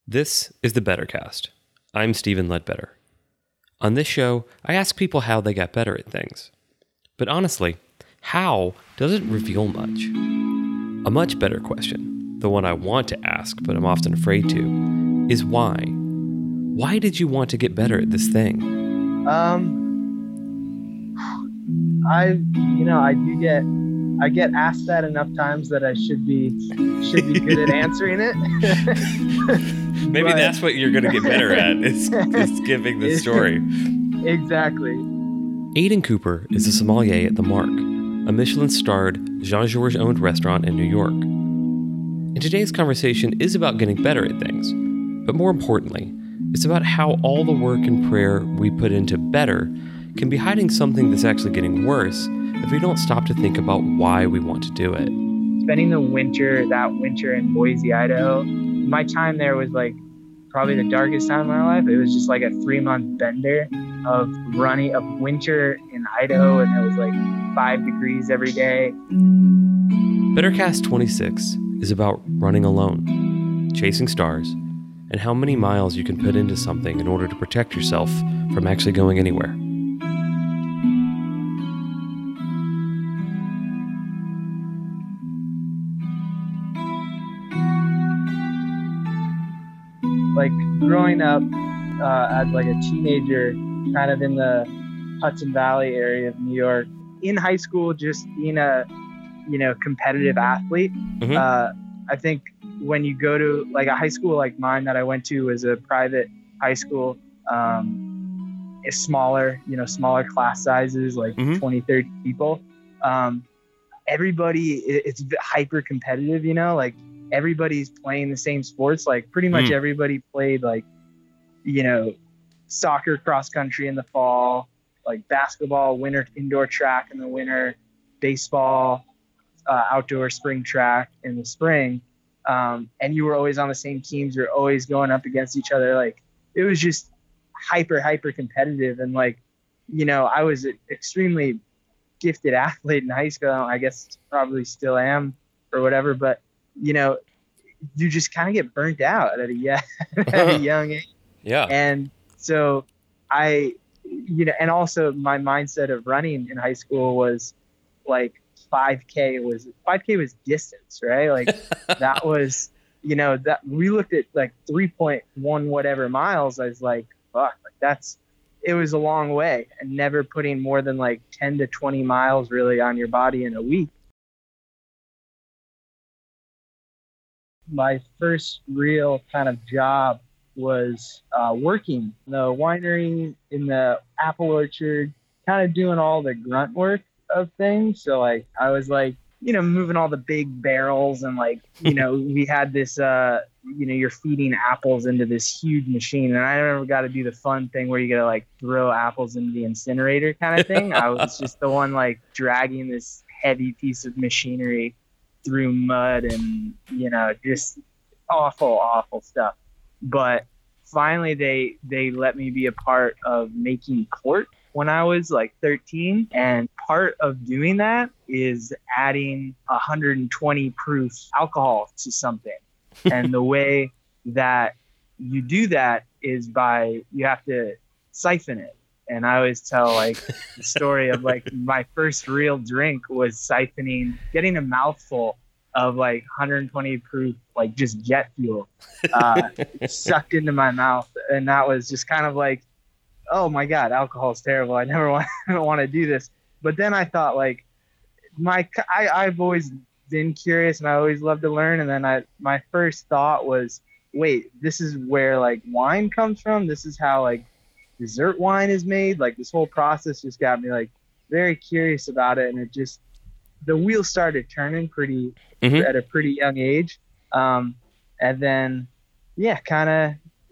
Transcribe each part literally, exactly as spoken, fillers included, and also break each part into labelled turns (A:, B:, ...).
A: This is the Bettercast. I'm Stephen Ledbetter. On this show, I ask people how they got better at things. But honestly, how doesn't reveal much. A much better question, the one I want to ask but I'm often afraid to, is why? Why did you want to get better at this thing?
B: Um, I, you know, I do get, I get asked that enough times that I should be, should be good at answering it.
A: Maybe
B: But,
A: that's what you're going to get better at, is, is giving the story.
B: Exactly.
A: Aidan Cooper is a sommelier at The Mark, a Michelin-starred, Jean-Georges owned restaurant in New York. And today's conversation is about getting better at things, but more importantly, it's about how all the work and prayer we put into better can be hiding something that's actually getting worse if we don't stop to think about why we want to do it.
B: Spending the winter, that winter in Boise, Idaho, my time there was like probably the darkest time of my life. It was just like a three month bender of running of winter in Idaho, and it was like five degrees every day.
A: Bettercast twenty-six is about running alone, chasing stars, and how many miles you can put into something in order to protect yourself from actually going anywhere.
B: Like growing up uh, as like a teenager, kind of in the Hudson Valley area of New York, in high school, just being a, you know, competitive athlete.
A: Mm-hmm.
B: Uh, I think when you go to like a high school like mine that I went to was a private high school, um, it's smaller, you know, smaller class sizes, like
A: mm-hmm.
B: twenty, thirty people. Um, everybody, it's hyper competitive, you know, like everybody's playing the same sports. Like pretty much
A: mm.
B: everybody played like, you know, soccer, cross country in the fall, like basketball, winter indoor track in the winter, baseball, uh, outdoor spring track in the spring. Um, and you were always on the same teams. You're always going up against each other. Like it was just hyper, hyper competitive. And like, you know, I was an extremely gifted athlete in high school. I guess probably still am or whatever, but you know, you just kind of get burnt out at a, yeah, at a young age.
A: Yeah.
B: And so I, you know, and also my mindset of running in high school was like five K was five K was distance, right? Like that was, you know, that we looked at like three point one whatever miles. I was like, fuck, like that's, it was a long way, and never putting more than like ten to twenty miles really on your body in a week. My first real kind of job was uh, working in the winery, in the apple orchard, kind of doing all the grunt work of things. So like I was like, you know, moving all the big barrels, and like, you know, we had this, uh, you know, you're feeding apples into this huge machine. And I never got to do the fun thing where you gotta like throw apples into the incinerator kind of thing. I was just the one like dragging this heavy piece of machinery through mud and, you know, just awful, awful stuff. But finally they, they let me be a part of making port when I was like thirteen. And part of doing that is adding one hundred twenty proof alcohol to something. And the way that you do that is by, you have to siphon it. And I always tell like the story of like my first real drink was siphoning, getting a mouthful of like one hundred twenty proof, like just jet fuel, uh, sucked into my mouth. And that was just kind of like, oh my God, alcohol is terrible. I never want, I don't want to do this. But then I thought like my, I, I've always been curious and I always loved to learn. And then I, my first thought was, wait, this is where like wine comes from. This is how like dessert wine is made. Like this whole process just got me like very curious about it. And it just, the wheels started turning pretty
A: mm-hmm.
B: at a pretty young age. Um, and then, yeah, kind of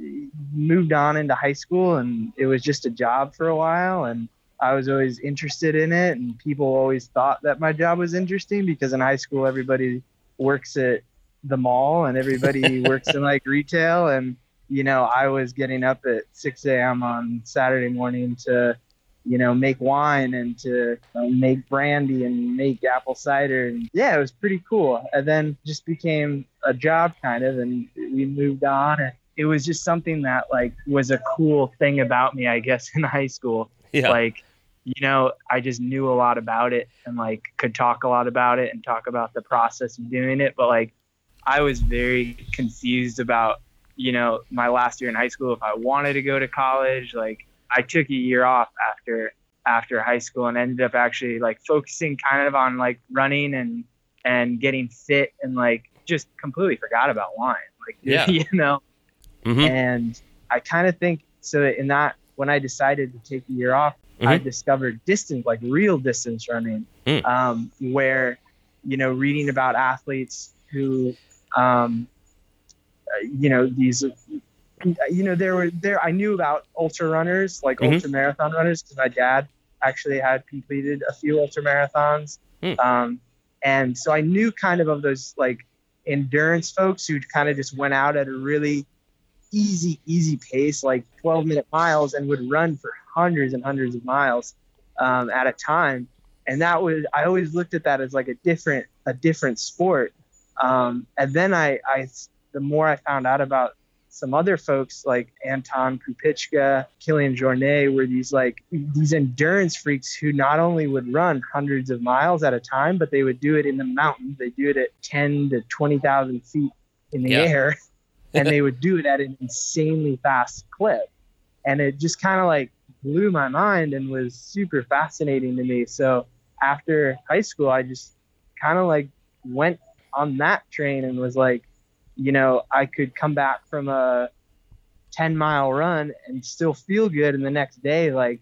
B: moved on into high school, and it was just a job for a while. And I was always interested in it. And people always thought that my job was interesting because in high school, everybody works at the mall and everybody works in like retail. And, you know, I was getting up at six a.m. on Saturday morning to, you know, make wine and to uh, make brandy and make apple cider. And yeah, it was pretty cool. And then just became a job kind of, and we moved on. And it was just something that like was a cool thing about me, I guess, in high school.
A: Yeah.
B: Like, you know, I just knew a lot about it and like could talk a lot about it and talk about the process of doing it. But like, I was very confused about, you know, my last year in high school, if I wanted to go to college. Like, I took a year off after after high school and ended up actually like focusing kind of on like running and and getting fit, and like just completely forgot about wine. Like,
A: yeah.
B: you know,
A: mm-hmm.
B: and I kind of think so that in that, when I decided to take a year off, mm-hmm. I discovered distance, like real distance running, mm. um, where, you know, reading about athletes who, um, uh, you know, these, you know, there were there, I knew about ultra runners, like mm-hmm. ultra marathon runners, because my dad actually had completed a few ultra marathons. Mm. Um, and so I knew kind of of those like endurance folks who kind of just went out at a really easy, easy pace, like twelve minute miles, and would run for hundreds and hundreds of miles um, at a time. And that was, I always looked at that as like a different, a different sport. Um, and then I, I, the more I found out about some other folks like Anton Krupicka, Kilian Jornet, were these like these endurance freaks who not only would run hundreds of miles at a time, but they would do it in the mountains. They do it at ten to twenty thousand feet in the yeah. air. And they would do it at an insanely fast clip. And it just kind of like blew my mind and was super fascinating to me. So after high school, I just kind of like went on that train and was like, you know, I could come back from a ten mile run and still feel good. And the next day, like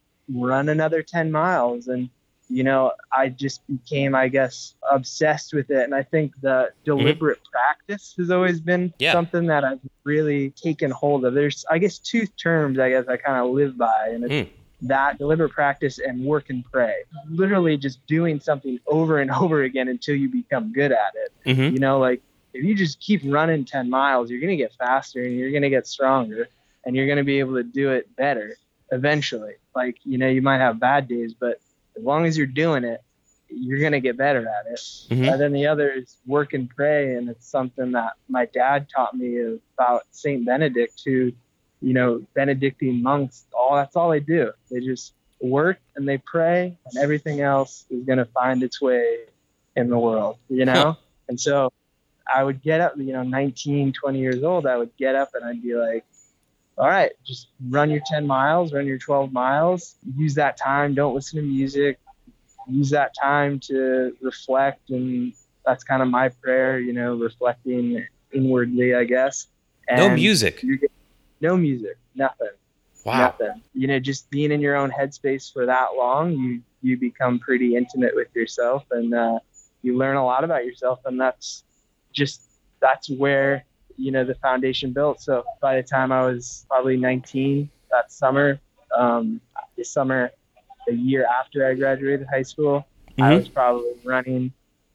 B: run another ten miles. And, you know, I just became, I guess, obsessed with it. And I think the deliberate mm-hmm. practice has always been yeah. something that I've really taken hold of. There's, I guess, two terms, I guess, I kind of live by. And it's mm. that deliberate practice and work and pray. Literally just doing something over and over again until you become good at it. Mm-hmm. You know, like if you just keep running ten miles, you're going to get faster and you're going to get stronger and you're going to be able to do it better eventually. Like, you know, you might have bad days, but as long as you're doing it, you're going to get better at it. Mm-hmm. And then the other is work and pray. And it's something that my dad taught me about Saint Benedict, who, you know, Benedictine monks, all that's all they do. They just work and they pray, and everything else is going to find its way in the world, you know? And so I would get up, you know, nineteen, twenty years old, I would get up and I'd be like, all right, just run your ten miles, run your twelve miles, use that time. Don't listen to music, use that time to reflect. And that's kind of my prayer, you know, reflecting inwardly, I guess. And
A: no music,
B: no music, nothing.
A: Wow.
B: Nothing. You know, just being in your own headspace for that long, you, you become pretty intimate with yourself, and uh, you learn a lot about yourself. And that's just, that's where, you know, the foundation built. So by the time I was probably nineteen that summer, um, this summer, a year after I graduated high school, mm-hmm. I was probably running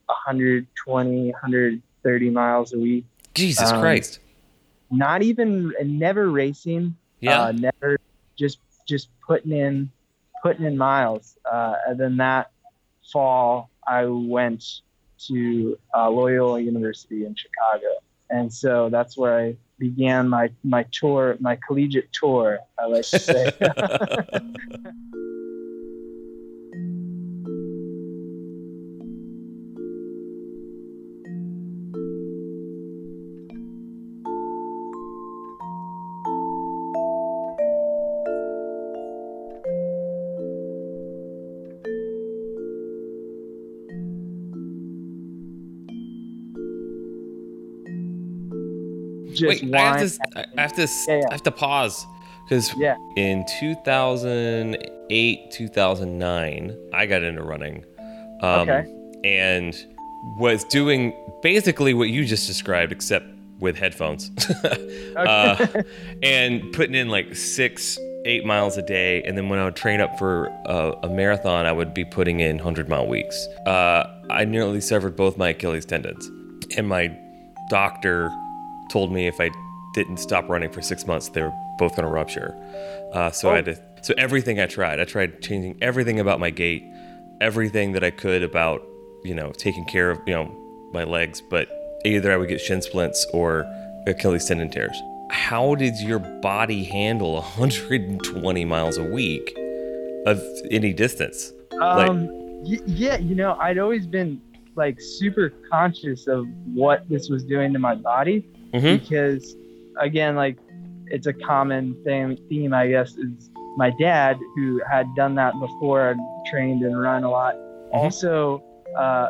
B: one twenty, one thirty miles a week.
A: Jesus um, Christ.
B: Not even, never racing.
A: Yeah.
B: Uh, never just, just putting in, putting in miles. Uh, and then that fall, I went to uh, Loyola University in Chicago. And so that's where I began my, my tour, my collegiate tour, I like to say.
A: Wait, I have to, I have to, yeah, yeah. I have to pause because
B: yeah.
A: in two thousand eight, two thousand nine, I got into running, um,
B: okay.
A: and was doing basically what you just described, except with headphones, okay. uh, and putting in like six, eight miles a day. And then when I would train up for a, a marathon, I would be putting in hundred mile weeks. Uh, I nearly severed both my Achilles tendons, and my doctor told me if I didn't stop running for six months, they were both going to rupture. Uh, so oh. I had to, so everything I tried, I tried changing everything about my gait, everything that I could about, you know, taking care of, you know, my legs, but either I would get shin splints or Achilles tendon tears. how did your body handle one hundred twenty miles a week of any distance?
B: Um, y- yeah, you know, I'd always been like super conscious of what this was doing to my body
A: Mm-hmm.
B: because, again, like it's a common thing, theme, I guess, is my dad, who had done that before, I'd trained and run a lot, also uh,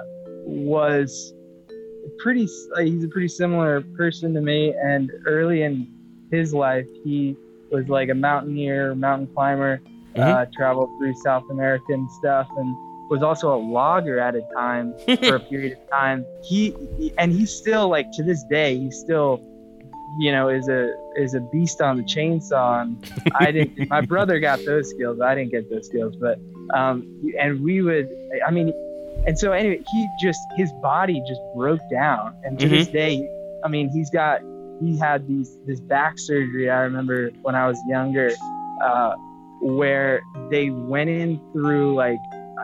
B: was pretty, like, he's a pretty similar person to me. And early in his life, he was like a mountaineer, mountain climber,
A: Mm-hmm.
B: uh, traveled through South America and stuff, and was also a logger at a time for a period of time. He, he and he's still, like, to this day, he still, you know, is a is a beast on the chainsaw. And I didn't. My brother got those skills. I didn't get those skills, but um, and we would. I mean, and so anyway, he just his body just broke down, and to
A: Mm-hmm.
B: this day, I mean, he's got he had these this back surgery. I remember when I was younger, uh, where they went in through like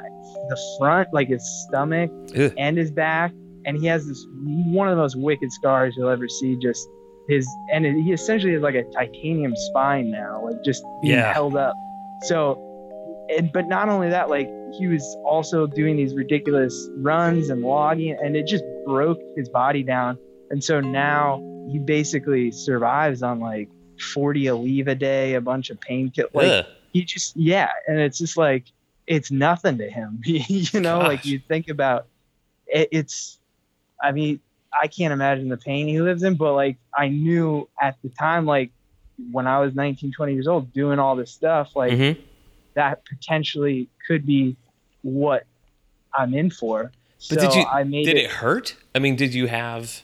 B: the front, like his stomach
A: Ugh.
B: and his back, and he has this one of the most wicked scars you'll ever see. Just his, and he essentially has like a titanium spine now, like just being
A: Yeah.
B: held up. So, and, but not only that, like he was also doing these ridiculous runs and logging, and it just broke his body down. And so now he basically survives on like forty Aleve a day, a bunch of painkillers. Like
A: Ugh.
B: he just, yeah. And it's just like, it's nothing to him. You know,
A: Gosh.
B: like you think about it, it's, I mean, I can't imagine the pain he lives in, but like I knew at the time, like when I was nineteen, twenty years old doing all this stuff, like
A: Mm-hmm.
B: that potentially could be what I'm in for.
A: But
B: so
A: did you?
B: I made
A: Did
B: it,
A: it hurt? I mean, did you have?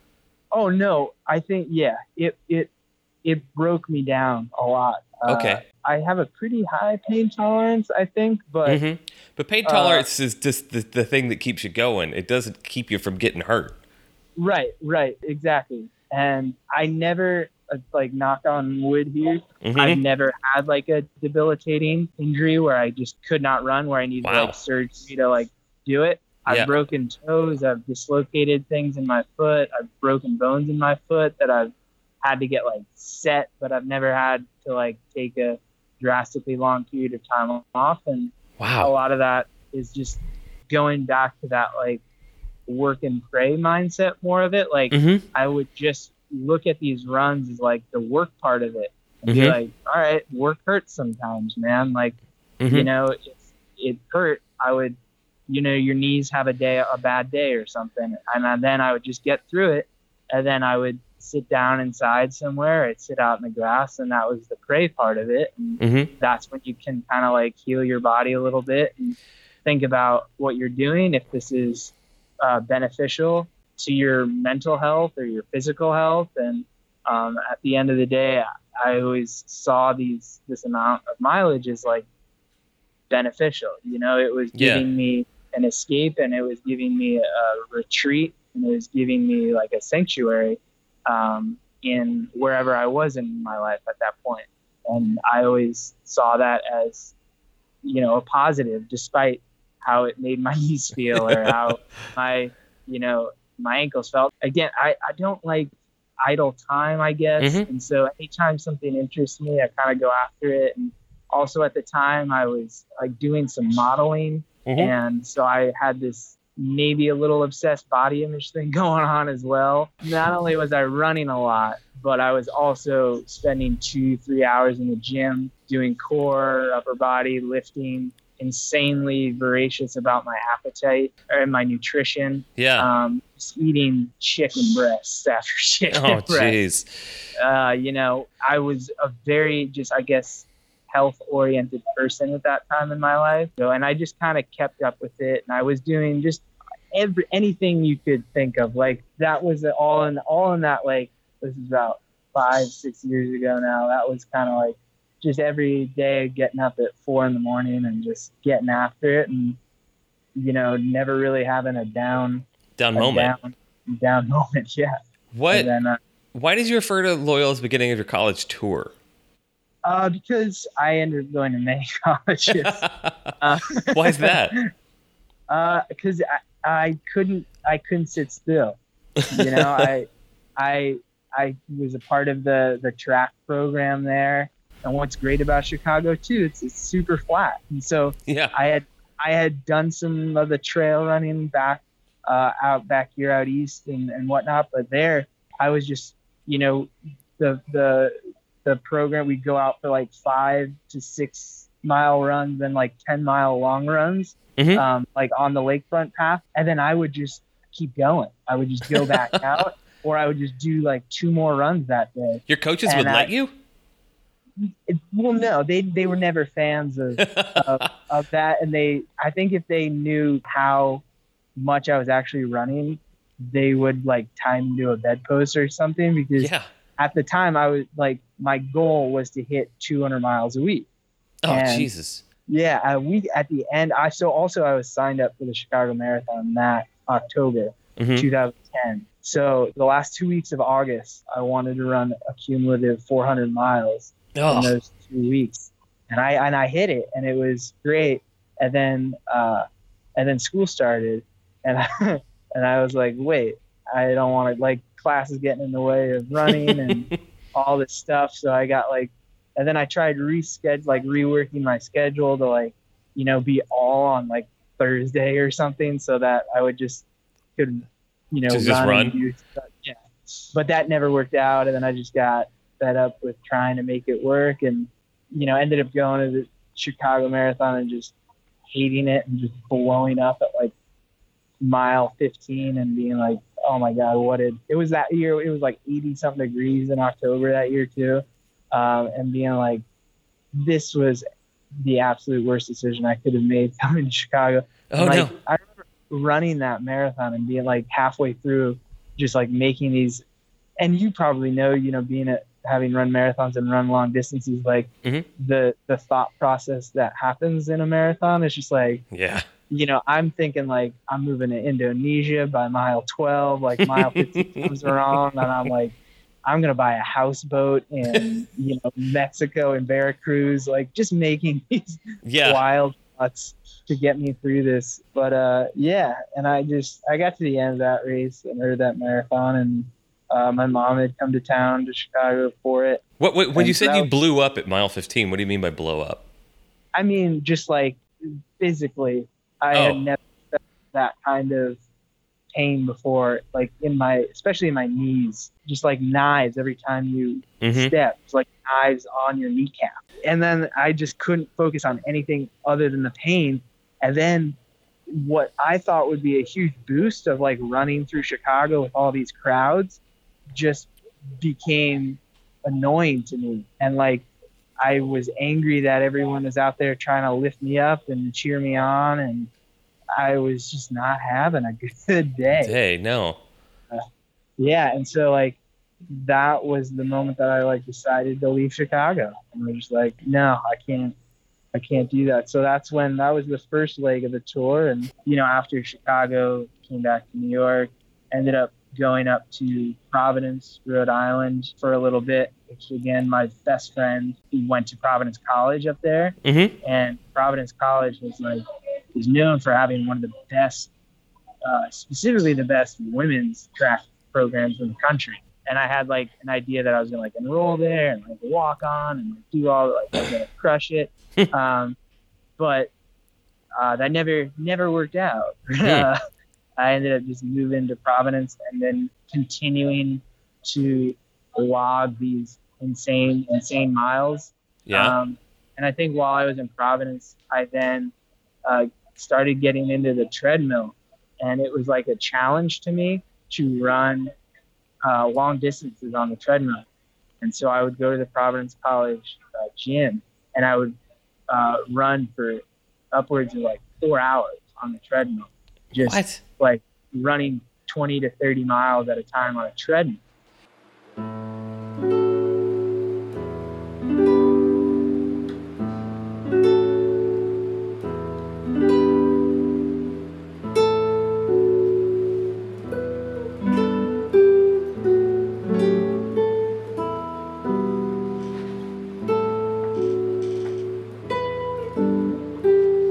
B: Oh no, I think, yeah, it, it, it broke me down a lot. Uh,
A: Okay.
B: I have a pretty high pain tolerance, I think, but
A: Mm-hmm. But pain tolerance is just the, the thing that keeps you going. It doesn't keep you from getting hurt.
B: right, right, exactly. And I never, uh, like, knock on wood here,
A: Mhm.
B: I've never had like a debilitating injury where I just could not run, where I needed
A: Wow.
B: like surgery to like do it. I've
A: Yeah.
B: broken toes, I've dislocated things in my foot, I've broken bones in my foot that I've had to get like set, but I've never had to like take a drastically long period of time off. And a
A: Wow.
B: lot of that is just going back to that like work and pray mindset, more of it. Like
A: Mm-hmm.
B: I would just look at these runs as like the work part of it and be
A: Mhm.
B: like, all right, work hurts sometimes, man. Like,
A: Mm-hmm.
B: you know, if it hurt, I would, you know, your knees have a day, a bad day or something. And then I would just get through it. And then I would sit down inside somewhere. I'd sit out in the grass, and that was the pray part of it. And
A: Mm-hmm.
B: that's when you can kind of like heal your body a little bit and think about what you're doing. If this is uh, beneficial to your mental health or your physical health. And um, at the end of the day, I always saw these, this amount of mileage as like beneficial. You know, it was
A: Yeah.
B: giving me an escape, and it was giving me a retreat, and it was giving me like a sanctuary um, in wherever I was in my life at that point. And I always saw that as, you know, a positive, despite how it made my knees feel or how my, you know, my ankles felt. Again, I, I don't like idle time, I guess.
A: Mhm.
B: And so anytime something interests me, I kind of go after it. And also at the time I was like doing some modeling.
A: Mhm.
B: And so I had this maybe a little obsessed body image thing going on as well. Not only was I running a lot, but I was also spending two, three hours in the gym doing core, upper body, lifting, insanely voracious about my appetite or my nutrition.
A: Yeah.
B: Um, just eating chicken breasts after chicken
A: Oh,
B: breasts.
A: jeez.
B: Uh, you know, I was a very just, I guess, health-oriented person at that time in my life. So, and I just kind of kept up with it, and I was doing just every anything you could think of. Like that was all in all in that. Like this is about five, six years ago now. That was kind of like just every day getting up at four in the morning and just getting after it, and you know, never really having a down
A: Down
B: a
A: moment.
B: down, down moment. Yeah.
A: What?
B: And then, uh,
A: Why did you refer to Loyal as the beginning of your college tour?
B: Uh, because I ended up going to many colleges. uh,
A: Why is that?
B: Uh, because I, I couldn't, I couldn't sit still. You know, I, I, I was a part of the, the track program there. And what's great about Chicago too, it's, it's super flat. And so
A: Yeah.
B: I had, I had done some of the trail running back, uh, out back here out East and, and whatnot. But there I was just, you know, the, the, the program, we'd go out for like five to six mile runs and like ten mile long runs,
A: mm-hmm.
B: um, like on the lakefront path. And then I would just keep going. I would just go back out, or I would just do like two more runs that day.
A: Your coaches
B: and
A: would
B: I,
A: let you?
B: It, well, no, they, they were never fans of, of, of that. And they, I think if they knew how much I was actually running, they would like tie me to a bedpost or something, because
A: yeah.
B: at the time I was like, my goal was to hit two hundred miles a week.
A: Oh,
B: and
A: Jesus.
B: Yeah. A week at the end, I, so also I was signed up for the Chicago Marathon that October, mm-hmm. two thousand ten. So the last two weeks of August, I wanted to run a cumulative four hundred miles oh. in those two weeks. And I, and I hit it, and it was great. And then, uh, and then school started, and I, and I was like, wait, I don't want to, like, class is getting in the way of running and all this stuff. So I got like, and then I tried reschedule, like reworking my schedule to like, you know, be all on like Thursday or something, so that I would just could, you know,
A: just run. run.
B: And do stuff. Yeah. But that never worked out. And then I just got fed up with trying to make it work, and, you know, ended up going to the Chicago Marathon and just hating it and just blowing up at like mile fifteen and being like, oh my God, what did, it was that year, it was like eighty something degrees in October that year too. Um, and being like, this was the absolute worst decision I could have made coming to Chicago.
A: Oh,
B: like,
A: no.
B: I remember running that marathon and being like halfway through, just like making these, and you probably know, you know, being at, having run marathons and run long distances, like
A: mm-hmm.
B: the, the thought process that happens in a marathon is just like,
A: yeah.
B: You know, I'm thinking like I'm moving to Indonesia by mile twelve, like mile fifteen comes around, and I'm like, I'm going to buy a houseboat in, you know, Mexico and Veracruz, like just making these
A: yeah.
B: wild thoughts to get me through this. But uh, yeah, and I just, I got to the end of that race and or that marathon, and uh, my mom had come to town to Chicago for it.
A: What, what when you said you
B: was,
A: blew up at mile fifteen, what do you mean by blow up?
B: I mean, just like physically. I
A: oh.
B: had never felt that kind of pain before, like in my, especially in my knees, just like knives every time you
A: mm-hmm.
B: step, it's like knives on your kneecap. And then I just couldn't focus on anything other than the pain. And then what I thought would be a huge boost of like running through Chicago with all these crowds just became annoying to me. And like, I was angry that everyone was out there trying to lift me up and cheer me on, and I was just not having a good day.
A: Hey, no.
B: Uh, yeah, and so like that was the moment that I like decided to leave Chicago, and I was just like, no, I can't, I can't do that. So that's when that was the first leg of the tour, and you know, after Chicago, came back to New York, ended up going up to Providence, Rhode Island for a little bit, which again, my best friend, he went to Providence College up there.
A: Mm-hmm.
B: And Providence College was like, is known for having one of the best, uh, specifically the best women's track programs in the country. And I had like an idea that I was going to like enroll there and like walk on and like, do all, like I was going to crush it. um, but uh, that never, never worked out. uh, I ended up just moving to Providence and then continuing to log these insane, insane miles.
A: Yeah.
B: Um, and I think while I was in Providence, I then uh, started getting into the treadmill, and it was like a challenge to me to run uh, long distances on the treadmill. And so I would go to the Providence College uh, gym, and I would uh, run for upwards of like four hours on the treadmill. Just
A: what?
B: Like running twenty to thirty miles at a time on a treadmill.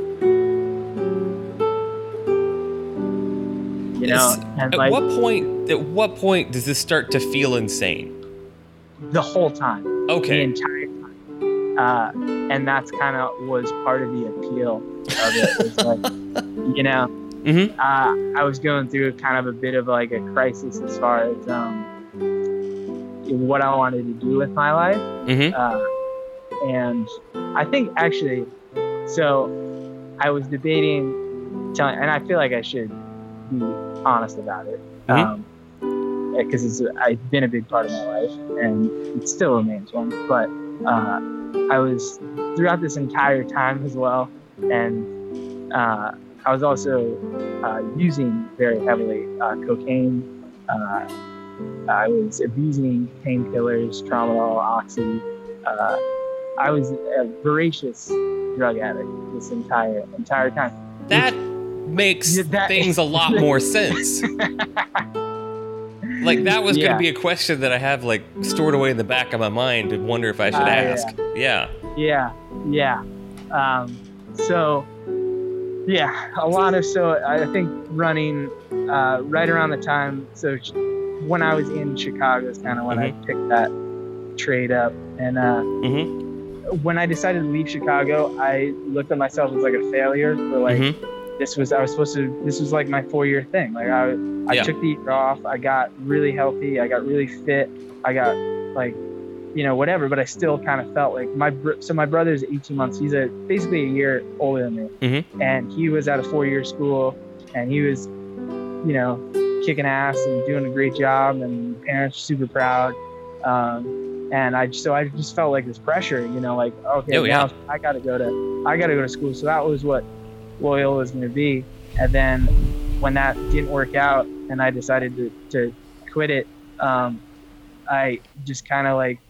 A: You know, and at like, what point at what point does this start to feel insane?
B: The whole time.
A: Okay.
B: The entire time. Uh, and that's kind of was part of the appeal of it. It was like, you know,
A: mm-hmm.
B: uh, I was going through kind of a bit of like a crisis as far as um, what I wanted to do with my life.
A: Mm-hmm.
B: Uh, and I think actually, so I was debating, telling, and I feel like I should be honest about it.
A: Mm-hmm.
B: Um, because it's it's been a big part of my life and it still remains one. But uh, I was throughout this entire time as well, and uh, I was also uh, using very heavily uh, cocaine. Uh, I was abusing painkillers, tramadol, oxy. Uh, I was a voracious drug addict this entire entire time.
A: That makes
B: Yeah, that-
A: things a lot more sense. Like, that was
B: Yeah.
A: going to be a question that I have, like, stored away in the back of my mind and wonder if I should
B: Uh,
A: ask. Yeah.
B: Yeah, yeah. Um, so, yeah, a lot of, so I think running uh, right around the time, so ch- when I was in Chicago is kind of when
A: Mhm.
B: I picked that trade up. And uh,
A: Mm-hmm.
B: when I decided to leave Chicago, I looked at myself as like a failure for like,
A: Mm-hmm.
B: this was, I was supposed to, this was like my four year thing. Like I, I
A: Yeah.
B: took the year off, I got really healthy, I got really fit, I got like, you know, whatever, but I still kind of felt like my, br- so my brother's eighteen months, he's a basically a year older than me.
A: Mm-hmm.
B: And he was at a four year school and he was, you know, kicking ass and doing a great job and parents were super proud. Um, and I, so I just felt like this pressure, you know, like, okay,
A: Oh, yeah.
B: now I gotta go to, I gotta go to school. So that was what Loyola was going to be. And then when that didn't work out and I decided to, to quit it, um, I just kind of like,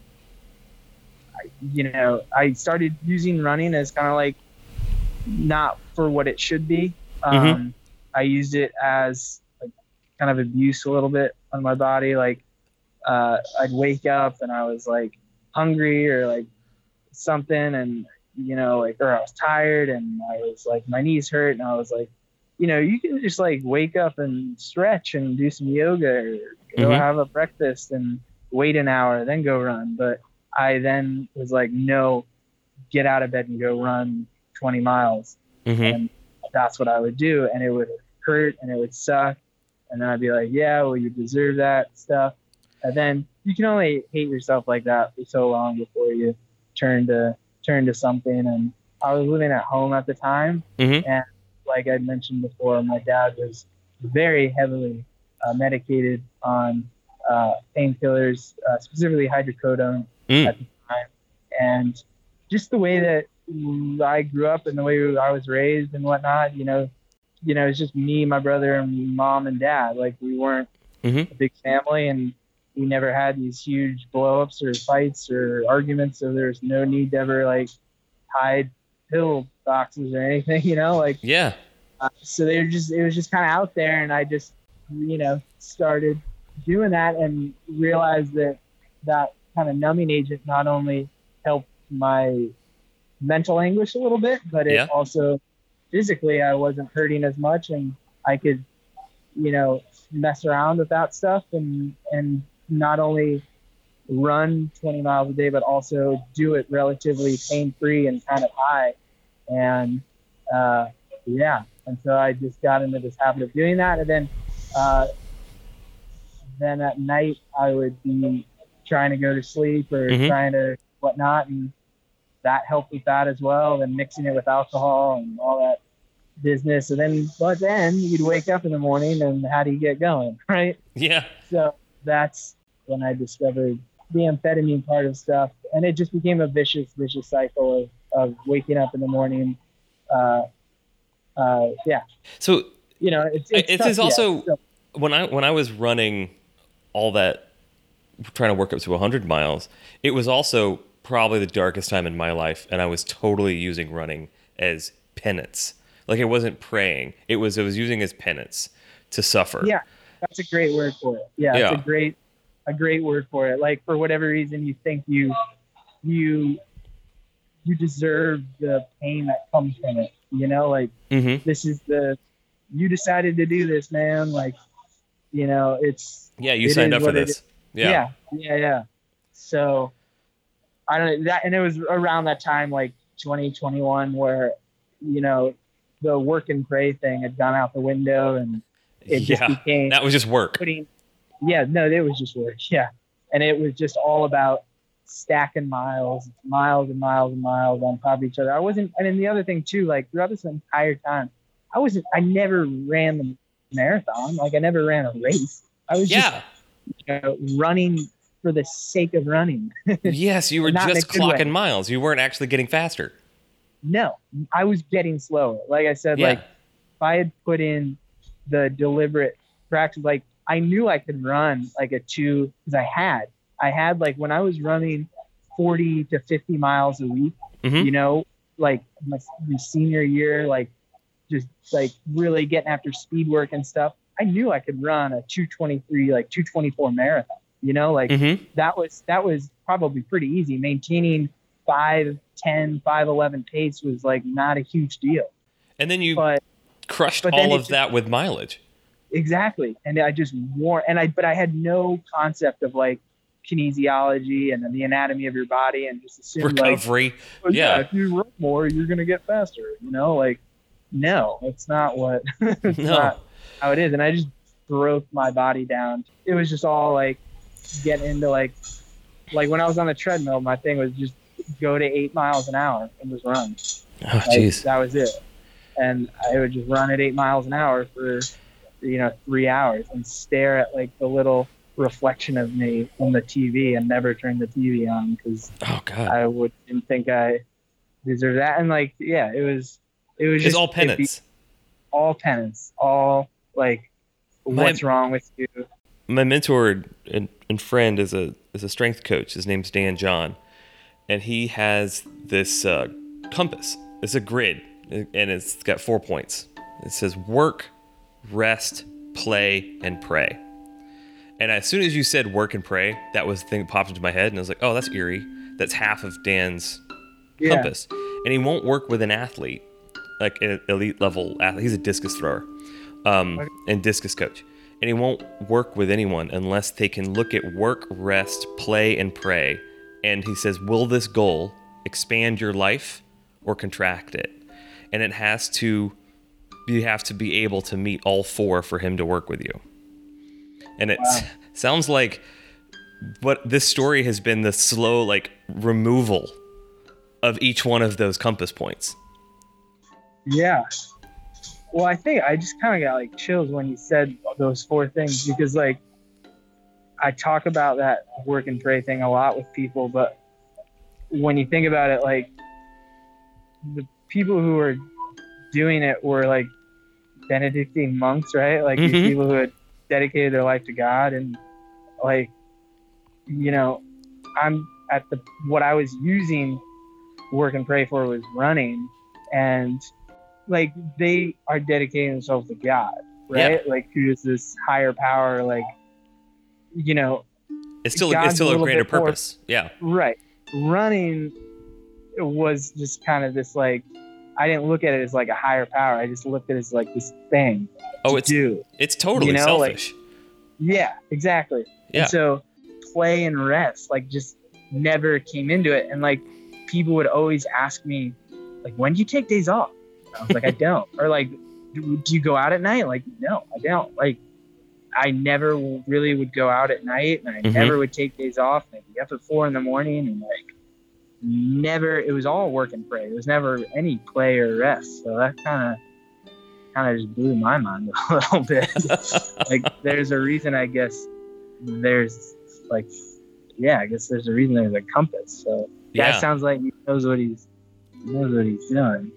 B: I, you know, I started using running as kind of like not for what it should be. Um,
A: Mhm.
B: I used it as like kind of abuse a little bit on my body. Like uh, I'd wake up and I was like hungry or like something, and you know, like, or I was tired and I was like, my knees hurt, and I was like, you know, you can just like wake up and stretch and do some yoga or go
A: Mhm.
B: have a breakfast and wait an hour, then go run. But I then was like, no, get out of bed and go run twenty miles.
A: Mm-hmm.
B: And that's what I would do. And it would hurt and it would suck. And then I'd be like, yeah, well, you deserve that stuff. And then you can only hate yourself like that for so long before you turn to turn to something. And I was living at home at the time.
A: Mm-hmm.
B: And like I mentioned before, my dad was very heavily uh, medicated on uh, painkillers, uh, specifically hydrocodone
A: Mm.
B: at the time. And just the way that I grew up and the way I was raised and whatnot, you know, you know, it's just me, my brother, and mom and dad. Like we weren't
A: Mm-hmm.
B: a big family, and we never had these huge blow-ups or fights or arguments. So there's no need to ever like hide pill boxes or anything, you know, like.
A: Yeah.
B: Uh, so they were just, it was just kind of out there, and I just, you know, started doing that and realized that that kind of numbing agent not only helped my mental anguish a little bit, but it
A: Yeah.
B: also physically I wasn't hurting as much, and I could, you know, mess around with that stuff and and not only run twenty miles a day, but also do it relatively pain-free and kind of high. And uh, yeah, and so I just got into this habit of doing that. And then uh, then at night I would be trying to go to sleep or
A: Mhm.
B: trying to whatnot, and that helped with that as well. Then mixing it with alcohol and all that business. And then, but then you'd wake up in the morning and how do you get going, right?
A: Yeah.
B: So that's when I discovered the amphetamine part of stuff, and it just became a vicious, vicious cycle of, of waking up in the morning. Uh, uh, yeah,
A: So
B: you know, it's it's,
A: It
B: tough,
A: is
B: yeah.
A: also
B: So-
A: when I when I was running all that, trying to work up to one hundred miles, it was also probably the darkest time in my life, and I was totally using running as penance. Like it wasn't praying; it was it was using as penance to suffer.
B: yeah, that's a great word for it. Yeah,
A: Yeah.
B: it's a great, a great word for it. Like for whatever reason you think you, you, you deserve the pain that comes from it. You know, like
A: Mm-hmm.
B: this is the, you decided to do this, man. Like, You know, it's
A: yeah. You
B: it
A: signed
B: is
A: up for
B: what it
A: this.
B: is.
A: Yeah.
B: yeah, yeah, yeah. So I don't know that, and it was around that time, like twenty twenty-one, where you know the work and pray thing had gone out the window, and it just
A: Yeah.
B: became
A: That was just work.
B: putting. Yeah, no, it was just work. Yeah, and it was just all about stacking miles, miles and miles and miles on top of each other. I wasn't, and then the other thing too, like throughout this entire time, I wasn't, I never ran the marathon. Like I never ran a race. I was
A: Yeah.
B: just you know, running for the sake of running.
A: Yes, you were
B: Not in
A: just
B: a good way.
A: clocking miles. You weren't actually getting faster.
B: No, I was getting slower. Like I said,
A: Yeah.
B: like if I had put in the deliberate practice, like I knew I could run like a two, because I had, I had like when I was running forty to fifty miles a week,
A: Mhm.
B: you know, like my, my senior year, like just like really getting after speed work and stuff. I knew I could run a two twenty-three, like two twenty-four marathon, you know, like
A: Mhm.
B: that was, that was probably pretty easy. Maintaining five ten, five eleven pace was like not a huge deal.
A: And then you
B: But
A: crushed
B: but then
A: all
B: it
A: of
B: just-
A: that with mileage.
B: exactly. And I just wore, and I, but I had no concept of like kinesiology and then the anatomy of your body, and just assumed like,
A: Recovery.
B: oh, yeah,
A: Yeah.
B: if you run more, you're going to get faster, you know, like, no, it's not what, it's
A: No.
B: not how it is. And I just broke my body down. It was just all like getting into like, like when I was on the treadmill, my thing was just go to eight miles an hour and just run.
A: Oh,
B: Like,
A: jeez.
B: that was it. And I would just run at eight miles an hour for, you know, three hours and stare at like the little reflection of me on the T V and never turn the T V on because
A: Oh, God.
B: I would didn't think I deserved that. And like, yeah, it was, it was
A: It's
B: just
A: all
B: it'd be
A: penance.
B: all penance, all like,
A: My-
B: what's wrong with you?
A: My mentor and, and friend is a is a strength coach. His name's Dan John, and he has this uh, compass. It's a grid, and it's got four points. It says work, rest, play, and pray. And as soon as you said work and pray, that was the thing that popped into my head, and I was like, oh, that's eerie. That's half of Dan's
B: Yeah.
A: compass. And he won't work with an athlete, like an elite level athlete. He's a discus thrower um, and discus coach. And he won't work with anyone unless they can look at work, rest, play, and pray. And he says, will this goal expand your life or contract it? And it has to, you have to be able to meet all four for him to work with you. And it
B: Wow.
A: sounds like what this story has been the slow, like, removal of each one of those compass points.
B: Yeah. Well, I think I just kind of got like chills when you said those four things, because like I talk about that work and pray thing a lot with people, but when you think about it, like the people who were doing it were like Benedictine monks, right? Like
A: Mhm.
B: these people who had dedicated their life to God, and like, you know, I'm at the, what I was using work and pray for was running, and like they are dedicating themselves to God, right? Like who is this higher power, like, you know,
A: It's still
B: God's
A: it's still
B: a
A: a
B: little
A: greater
B: bit more-
A: purpose. Yeah.
B: right. Running was just kind of this like, I didn't look at it as like a higher power. I just looked at it as like this thing
A: Oh,
B: to
A: it's
B: do.
A: it's totally
B: you know, like-
A: selfish.
B: Yeah, exactly.
A: Yeah.
B: And so play and rest, like just never came into it. And like people would always ask me, like, when do you take days off? I was like, I don't. Or like, do, do you go out at night? Like, no, I don't. Like, I never really would go out at night, and I
A: Mhm.
B: never would take days off. And I'd be up at four in the morning, and like, never. It was all work and pray. There was never any play or rest. So that kind of, kind of just blew my mind a little bit. Like, there's a reason, I guess. There's like, yeah, I guess there's a reason there's a compass. So
A: Yeah.
B: that sounds like he knows what he's he knows what he's doing.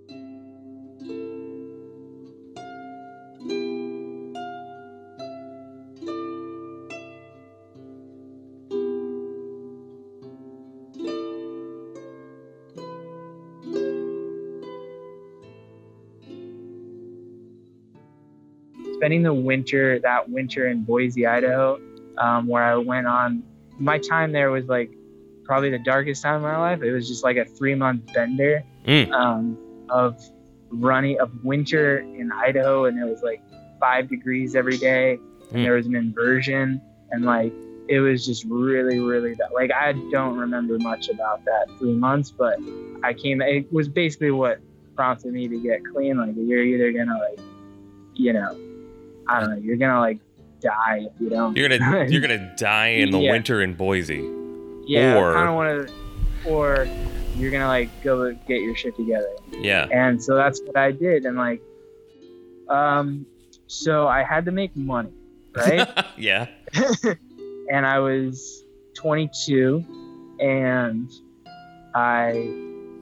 B: Spending the winter, that winter in Boise, Idaho, um, where I went on, my time there was like probably the darkest time of my life. It was just like a three month bender
A: Mm.
B: um, of running, of winter in Idaho, and it was like five degrees every day. and there was an inversion, and like it was just really, really bad. Like I don't remember much about that three months, but I came. It was basically what prompted me to get clean. Like you're either gonna like, you know, I don't know, you're gonna like die if you don't.
A: You're gonna you're gonna die in the
B: Yeah.
A: winter in Boise.
B: Yeah,
A: Or-
B: I kind of want to, or you're gonna like go get your shit together.
A: Yeah.
B: And so that's what I did, and like, um, so I had to make money, right?
A: Yeah.
B: And I was twenty-two, and I,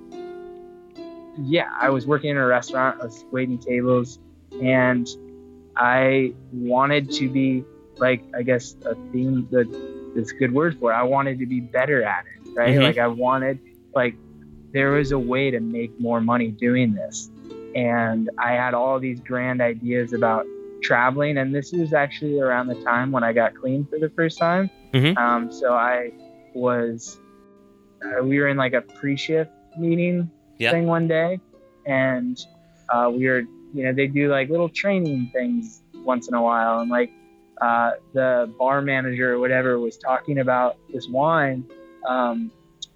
B: yeah, I was working in a restaurant. I was waiting tables, and I wanted to be like, I guess a theme that that's a good word for it. I wanted to be better at it, right?
A: Mhm.
B: Like I wanted, like, there was a way to make more money doing this, and I had all these grand ideas about traveling, and this was actually around the time when I got clean for the first time.
A: Mhm.
B: Um, so I was, uh, we were in like a pre-shift meeting
A: Yeah.
B: thing one day, and uh, we were, you know, they do like little training things once in a while, and like uh, the bar manager or whatever was talking about this wine, um,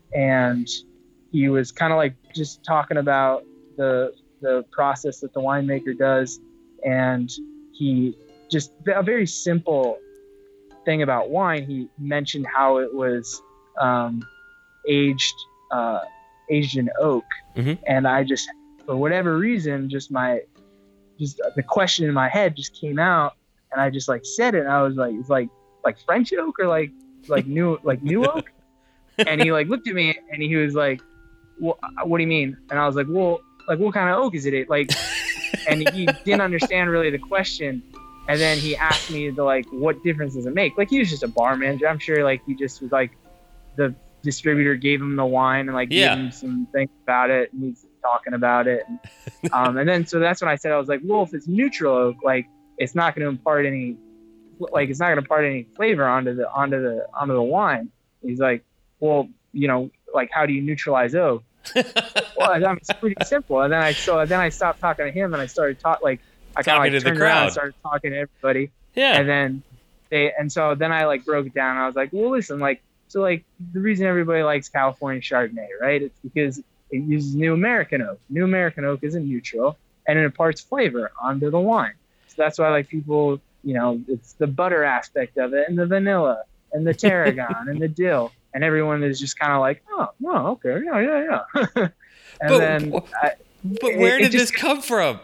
B: and he was kind of like just talking about the the process that the winemaker does, and he just a very simple thing about wine. He mentioned how it was um, aged uh, aged in oak,
A: Mhm.
B: and I just, for whatever reason, just my just the question in my head just came out, and I just like said it, and I was like, it's like like French oak or like like new like new oak, and he like looked at me and he was like, well, what do you mean? And I was like, well, like what kind of oak is it? Like, and he didn't understand really the question. And then he asked me to like, what difference does it make? Like he was just a bar manager. I'm sure like he just was like, the distributor gave him the wine and like
A: Yeah.
B: gave him some things about it, and he's talking about it. And, um, and then so that's when I said, I was like, well, if it's neutral oak, like it's not going to impart any, like it's not going to impart any flavor onto the onto the onto the wine. He's like, well, you know, like how do you neutralize oak? Well, I mean, it's pretty simple. And then I so then I stopped talking to him and I started talking like I kind of
A: Talking
B: like
A: to the
B: turned around
A: crowd.
B: and started talking to everybody.
A: Yeah.
B: And then they and so then I like broke it down. And I was like, well, listen, like so like the reason everybody likes California Chardonnay, right? It's because it uses New American oak. New American oak isn't neutral, and it imparts flavor onto the wine. So that's why like people, you know, it's the butter aspect of it, and the vanilla, and the tarragon, and the dill. And everyone is just kind of like, oh, no, okay, yeah, yeah, yeah. and
A: But-
B: then, I,
A: But where
B: it- it
A: did
B: just-
A: this come from?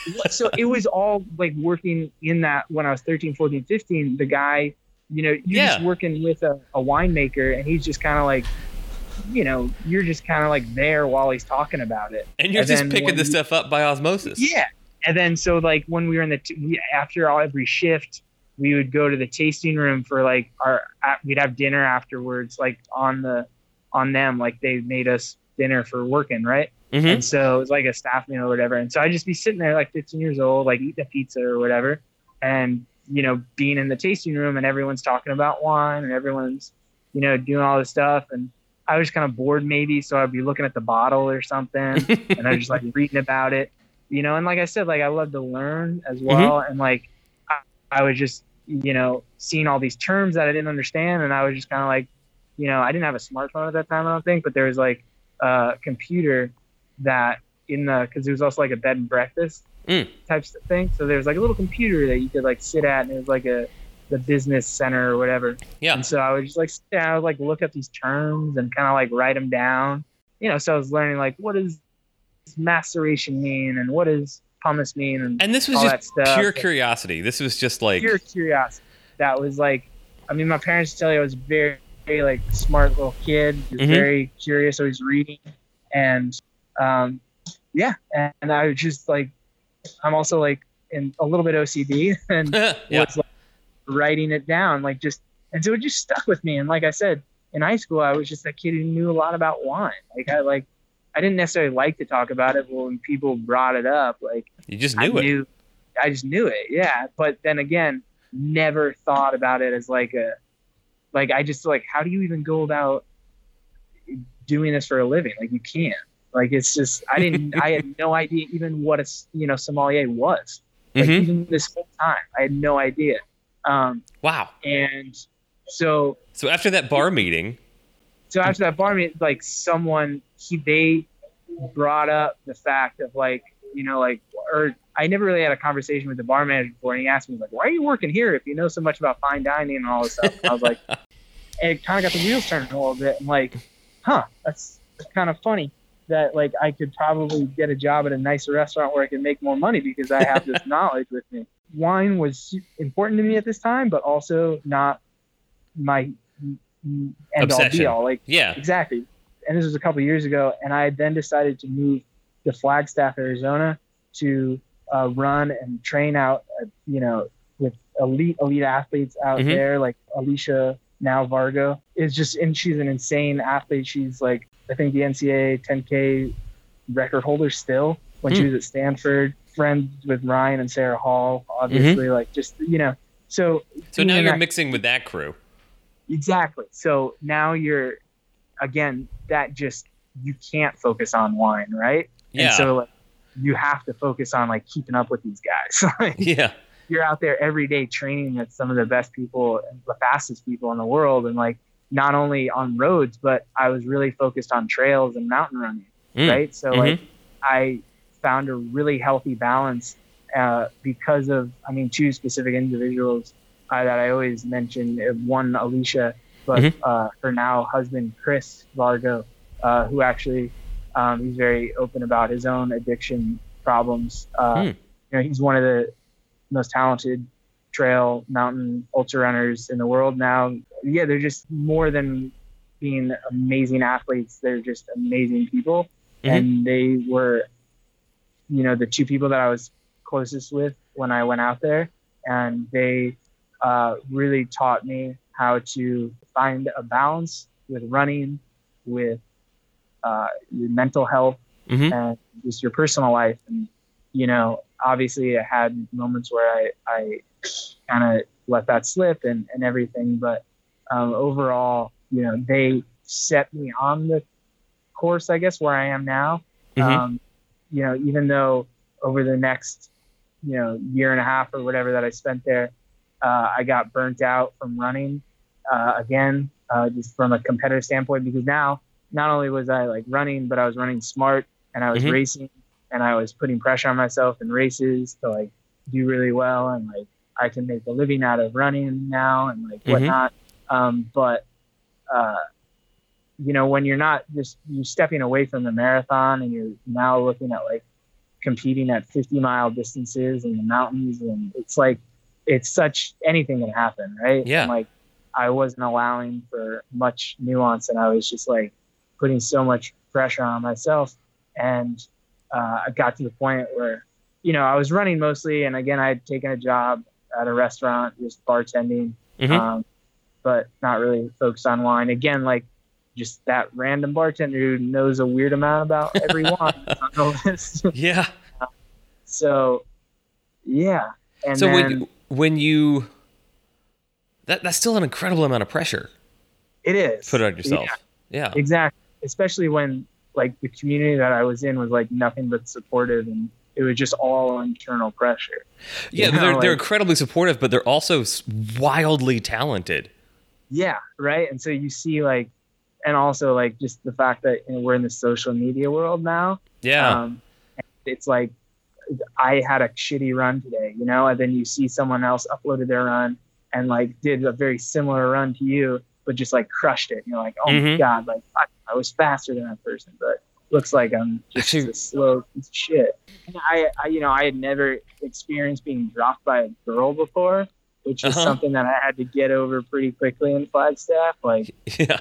B: so it was all like working in that when I was thirteen, fourteen, fifteen, the guy, you know, you're just
A: Yeah.
B: working with a, a winemaker, and he's just kind of like, you know, you're just kind of like there while he's talking about it.
A: And you're
B: And
A: just
B: then
A: picking
B: when
A: this
B: you-
A: stuff up by osmosis.
B: Yeah. And then so like when we were in the, t- we, after all, every shift, we would go to the tasting room for like our, we'd have dinner afterwards, like on the, on them, like they made us dinner for working, right?
A: Mhm.
B: And so it was like a staff meal or whatever. And so I'd just be sitting there like fifteen years old, like eating a pizza or whatever. And, you know, being in the tasting room and everyone's talking about wine and everyone's, you know, doing all this stuff. And I was kind of bored maybe. So I'd be looking at the bottle or something and I was just like reading about it, you know? And like I said, like I love to learn as well. And like, I, I was just, you know, seeing all these terms that I didn't understand. And I was just kind of like, you know, I didn't have a smartphone at that time, I don't think, but there was like a computer that in the, cause it was also like a bed and breakfast
A: Mm.
B: type of thing. So there was like a little computer that you could like sit at, and it was like a, the business center or whatever.
A: Yeah.
B: And so I would just like sit down, I would like look up these terms and kind of like write them down, you know, so I was learning like, what does maceration mean? And what does pumice mean? And,
A: And this was
B: all that
A: just
B: stuff.
A: pure curiosity. This was just like,
B: pure curiosity. That was like, I mean, my parents tell you I was very, very like smart little kid, was
A: Mhm.
B: very curious, always reading, and um, yeah, and, and I was just like, I'm also like in a little bit O C D and
A: yeah.
B: was like writing it down, like just, and so it just stuck with me. And like I said, in high school, I was just a kid who knew a lot about wine. Like I like, I didn't necessarily like to talk about it, but when people brought it up, like
A: You just
B: I
A: knew it.
B: knew, I just knew it, yeah. But then again, never thought about it as like a, like I just like, how do you even go about doing this for a living? Like you can't. Like it's just, I didn't, I had no idea even what a, you know, sommelier was. Like
A: Mhm.
B: even this whole time, I had no idea. Um,
A: Wow.
B: and so,
A: So after that bar meeting,
B: so after that bar meeting, like someone, he, they brought up the fact of like, you know, like, or I never really had a conversation with the bar manager before. And he asked me like, why are you working here if you know so much about fine dining and all this stuff? And I was like, and it kind of got the wheels turning a little bit. I'm like, huh, that's kind of funny that like I could probably get a job at a nicer restaurant where I can make more money because I have this knowledge with me. Wine was important to me at this time, but also not my end all be all. Like,
A: yeah,
B: exactly. And this was a couple of years ago, and I then decided to move to Flagstaff, Arizona, to uh, run and train out, uh, you know, with elite elite athletes out mm-hmm. there, like Alicia now Vargo is just, and she's an insane athlete. She's like, I think the N C double A ten K record holder still when mm. she was at Stanford, friends with Ryan and Sarah Hall, obviously, mm-hmm. like just, you know, so.
A: So now you're that, mixing with that crew.
B: Exactly. So now you're, again, that just, you can't focus on wine, right?
A: Yeah.
B: And so like, you have to focus on like keeping up with these guys. Like,
A: yeah.
B: You're out there every day training with some of the best people and the fastest people in the world. And like, not only on roads, but I was really focused on trails and mountain running. Mm. Right. So mm-hmm. like I found a really healthy balance uh, because of, I mean, two specific individuals uh, that I always mention. One, Alicia, but mm-hmm. uh, her now husband, Chris Vargo, uh, who actually, um, he's very open about his own addiction problems. Uh, mm. You know, he's one of the most talented trail, mountain, ultra runners in the world now. Yeah, they're just more than being amazing athletes. They're just amazing people. Mm-hmm. And they were, you know, the two people that I was closest with when I went out there. And they uh, really taught me how to find a balance with running, with uh, your mental health, mm-hmm. and just your personal life. And, you know, obviously I had moments where I, I kind of let that slip and, and everything. But um, overall, you know, they set me on the course, I guess, where I am now. Mm-hmm. Um, you know, even though over the next, you know, year and a half or whatever that I spent there, uh, I got burnt out from running uh, again, uh, just from a competitive standpoint, because now not only was I like running, but I was running smart and I was mm-hmm. racing and I was putting pressure on myself in races to like do really well. And like, I can make a living out of running now and like whatnot. Mm-hmm. Um, but, uh, you know, when you're not just, you're stepping away from the marathon and you're now looking at like competing at fifty mile distances in the mountains, and it's like, it's such, anything can happen. Right.
A: Yeah.
B: And like, I wasn't allowing for much nuance and I was just like putting so much pressure on myself. And, uh, I got to the point where, you know, I was running mostly. And again, I had taken a job at a restaurant, just bartending, mm-hmm. um, but not really focused on wine. Again, like just that random bartender who knows a weird amount about every wine on the list.
A: Yeah.
B: Uh, so, yeah. And
A: so
B: then,
A: when you, when you that that's still an incredible amount of pressure.
B: It is.
A: Put it on yourself.
B: Yeah.
A: yeah.
B: Exactly. Especially when like the community that I was in was like nothing but supportive, and it was just all internal pressure.
A: Yeah,
B: you know,
A: they're
B: like,
A: they're incredibly supportive, but they're also wildly talented.
B: Yeah, right. And so you see like, and also like just the fact that, you know, we're in the social media world now.
A: Yeah.
B: Um, it's like I had a shitty run today, you know, and then you see someone else uploaded their run and like did a very similar run to you, but just like crushed it. And you're like, oh mm-hmm. my God, like I, I was faster than that person, but looks like I'm just Actually, a slow piece of shit. And I, I, you know, I had never experienced being dropped by a girl before, which is uh-huh. something that I had to get over pretty quickly in Flagstaff. Like,
A: yeah.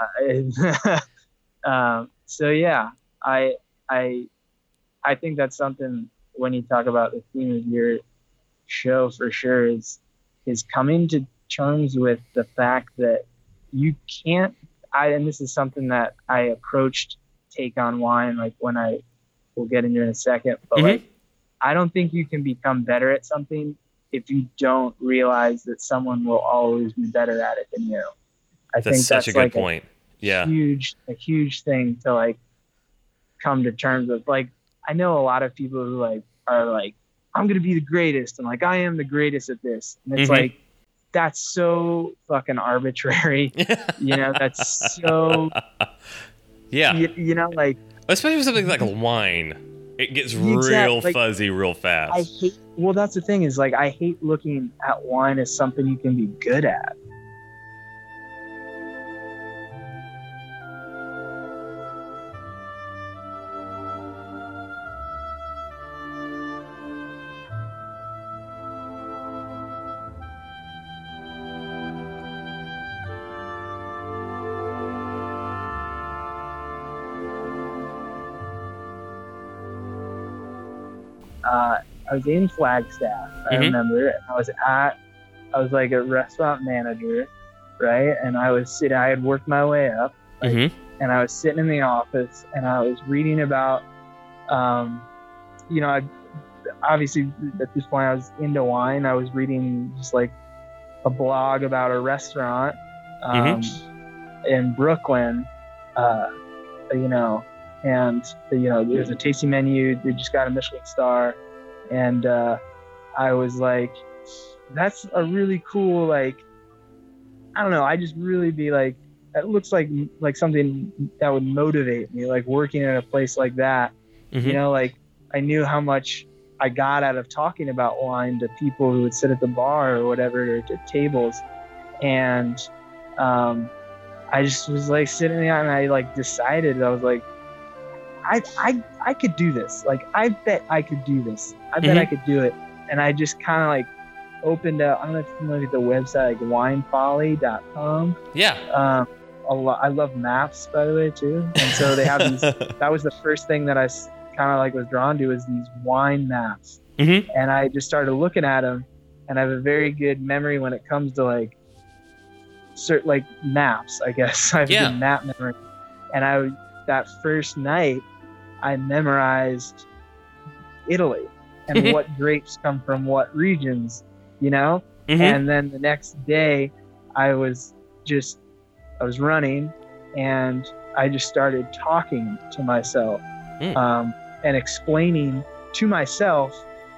B: Uh, um, so yeah, I, I, I think that's something when you talk about the theme of your show for sure is, is coming to terms with the fact that you can't, I, and this is something that I approached Take on Wine, like when I, we'll get into in a second, but mm-hmm. like, I don't think you can become better at something if you don't realize that someone will always be better at it than you. I
A: that's
B: think
A: such
B: that's
A: a good
B: like
A: point.
B: A
A: yeah.
B: huge, a huge thing to like come to terms with. Like, I know a lot of people who like are like, I'm going to be the greatest. And like, I am the greatest at this. And it's mm-hmm. like, that's so fucking arbitrary. You know, that's so,
A: yeah.
B: you, you know, like,
A: especially with something like wine. It gets
B: exactly,
A: real
B: like,
A: fuzzy real fast.
B: I hate, well, that's the thing is like, I hate looking at wine as something you can be good at. Uh, I was in Flagstaff, I
A: mm-hmm.
B: remember, and I was at, I was like a restaurant manager, right? And I was sitting, I had worked my way up, like,
A: mm-hmm.
B: and I was sitting in the office, and I was reading about, um, you know, I, obviously at this point I was into wine. I was reading just like a blog about a restaurant um, mm-hmm. in Brooklyn, uh, you know, and you know, there's a tasting menu. They just got a Michelin star, and uh, I was like, "That's a really cool, like, I don't know." I just really be like, "It looks like like something that would motivate me, like working in a place like that." Mm-hmm. You know, like I knew how much I got out of talking about wine to people who would sit at the bar or whatever, or to tables, and um, I just was like sitting there, and I like decided I was like. I, I I could do this. Like, I bet I could do this. I bet mm-hmm. I could do it. And I just kind of like opened up, I don't know if you know the website, like wine folly dot com.
A: Yeah.
B: Um, a lot, I love maps, by the way, too. And so they have these, that was the first thing that I kind of like was drawn to, is these wine maps. Mm-hmm. And I just started looking at them, and I have a very good memory when it comes to like, certain like maps, I guess. I have yeah. a good map memory. And I, that first night, I memorized Italy and what grapes come from what regions, you know? Mm-hmm. And then the next day I was just, I was running, and I just started talking to myself mm. um, and explaining to myself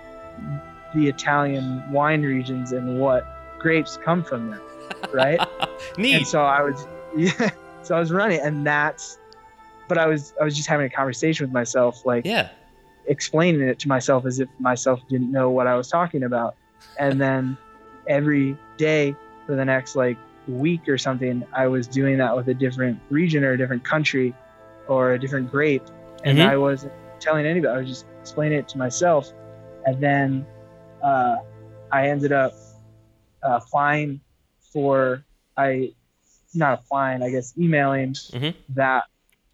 B: the Italian wine regions and what grapes come from them, right?
A: Neat.
B: And so I was, yeah, so I was running, and that's, but I was I was just having a conversation with myself, like
A: yeah.
B: explaining it to myself as if myself didn't know what I was talking about. And then every day for the next like week or something, I was doing that with a different region or a different country or a different grape. And mm-hmm. I wasn't telling anybody. I was just explaining it to myself. And then uh, I ended up uh, applying for, I not applying, I guess, emailing mm-hmm. that,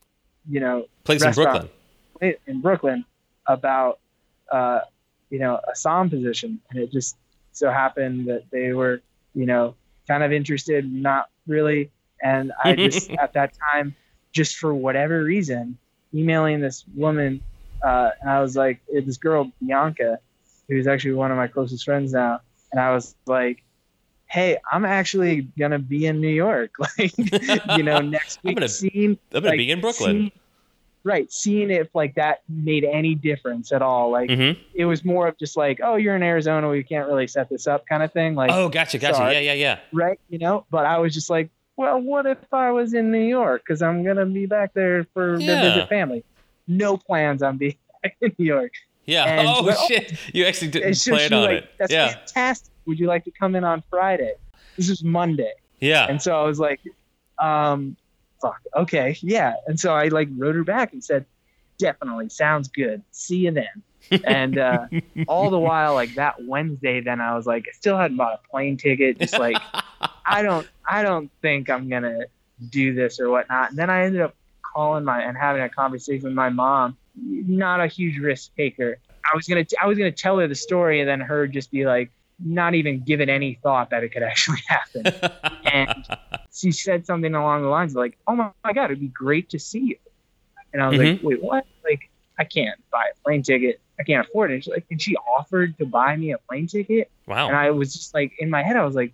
B: you know,
A: place in Brooklyn.
B: In Brooklyn about, uh, you know, a somm position. And it just so happened that they were, you know, kind of interested, not really. And I just, at that time, just for whatever reason, emailing this woman, uh, and I was like, this girl, Bianca, who's actually one of my closest friends now. And I was like, hey, I'm actually going to be in New York, like, you know, next week.
A: I'm going
B: seeing,
A: to
B: like,
A: be in Brooklyn.
B: Seeing, right. Seeing if like that made any difference at all. Like mm-hmm. it was more of just like, oh, you're in Arizona, we can't really set this up kind of thing. Like,
A: oh, gotcha. Gotcha. Sorry. Yeah, yeah, yeah.
B: Right. You know, but I was just like, well, what if I was in New York? Cause I'm going to be back there for yeah. to visit family. No plans on being back in New York.
A: Yeah. And oh, like, shit. Oh, you actually didn't plan on
B: like,
A: it.
B: That's
A: yeah.
B: fantastic. Would you like to come in on Friday? This is Monday.
A: Yeah.
B: And so I was like, um, fuck, okay, yeah. And so I like wrote her back and said, definitely, sounds good. See you then. And uh, all the while, like that Wednesday, then I was like, I still hadn't bought a plane ticket. Just like, I don't, I don't think I'm gonna do this or whatnot. And then I ended up calling my and having a conversation with my mom. Not a huge risk taker. I was gonna, I was gonna tell her the story, and then her just be like, not even give it any thought that it could actually happen. And she said something along the lines of like, oh my, my God, it'd be great to see you. And I was mm-hmm. like, wait, what? Like, I can't buy a plane ticket. I can't afford it. And, she, like, and she offered to buy me a plane ticket.
A: Wow.
B: And I was just like, in my head, I was like,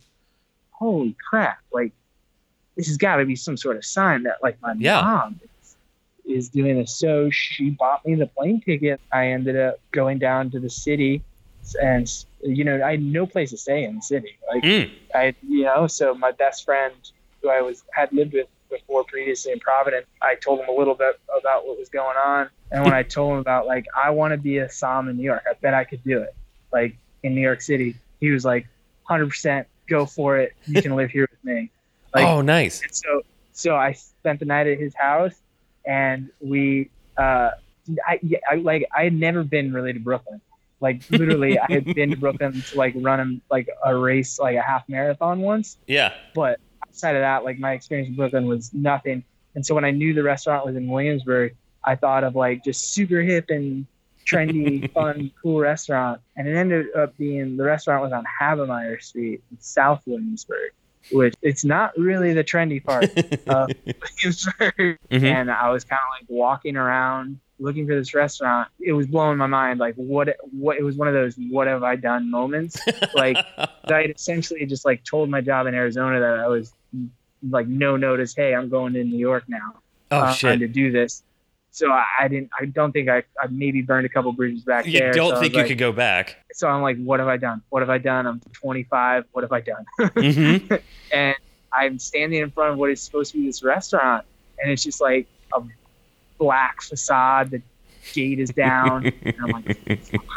B: holy crap. Like, this has got to be some sort of sign that like my yeah. mom is, is doing this. So she bought me the plane ticket. I ended up going down to the city And, you know, I had no place to stay in the city. Like,
A: Mm.
B: I, you know, so my best friend who I was had lived with before previously in Providence, I told him a little bit about what was going on. And when I told him about, like, I want to be a Som in New York, I bet I could do it. Like, in New York City, he was like, one hundred percent go for it. You can live here with me. Like,
A: oh, nice.
B: and so, so I spent the night at his house, and we, uh, I, I like, I had never been really to Brooklyn. Like, literally, I had been to Brooklyn to like run him like a race, like a half marathon once.
A: Yeah.
B: But outside of that, like, my experience in Brooklyn was nothing. And so when I knew the restaurant was in Williamsburg, I thought of like just super hip and trendy, fun, cool restaurant. And it ended up being, the restaurant was on Havemeyer Street in South Williamsburg, which it's not really the trendy part of Williamsburg. Mm-hmm. And I was kind of like walking around looking for this restaurant. It was blowing my mind. Like, what, what, it was one of those, what have I done moments? Like, I had essentially just like told my job in Arizona that I was like, no notice, hey, I'm going to New York now.
A: Oh,
B: uh,
A: shit.
B: to do this. So I, I didn't, I don't think I, I maybe burned a couple bridges back
A: you
B: there.
A: You don't
B: so
A: think you
B: like,
A: could go back.
B: So I'm like, what have I done? What have I done? I'm twenty-five. What have I done?
A: Mm-hmm.
B: And I'm standing in front of what is supposed to be this restaurant. And it's just like a black facade. The gate is down. And I'm like,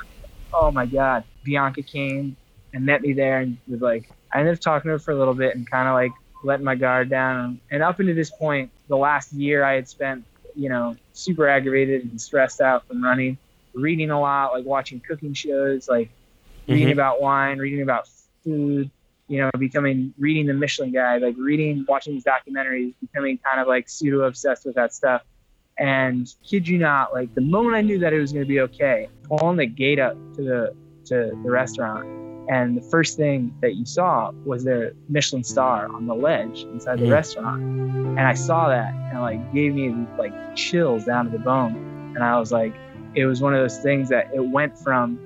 B: oh my God. Bianca came and met me there and was like, I ended up talking to her for a little bit and kind of like letting my guard down. And up until this point, the last year I had spent, you know, super aggravated and stressed out from running, reading a lot, like watching cooking shows, like reading mm-hmm. about wine, reading about food, you know, becoming, reading the Michelin Guide, like reading, watching these documentaries, becoming kind of like pseudo obsessed with that stuff. And kid you not, like the moment I knew that it was going to be okay, pulling the gate up to the, to the restaurant. And the first thing that you saw was their Michelin star on the ledge inside the mm. restaurant. And I saw that and like gave me like chills down to the bone. And I was like, it was one of those things that it went from,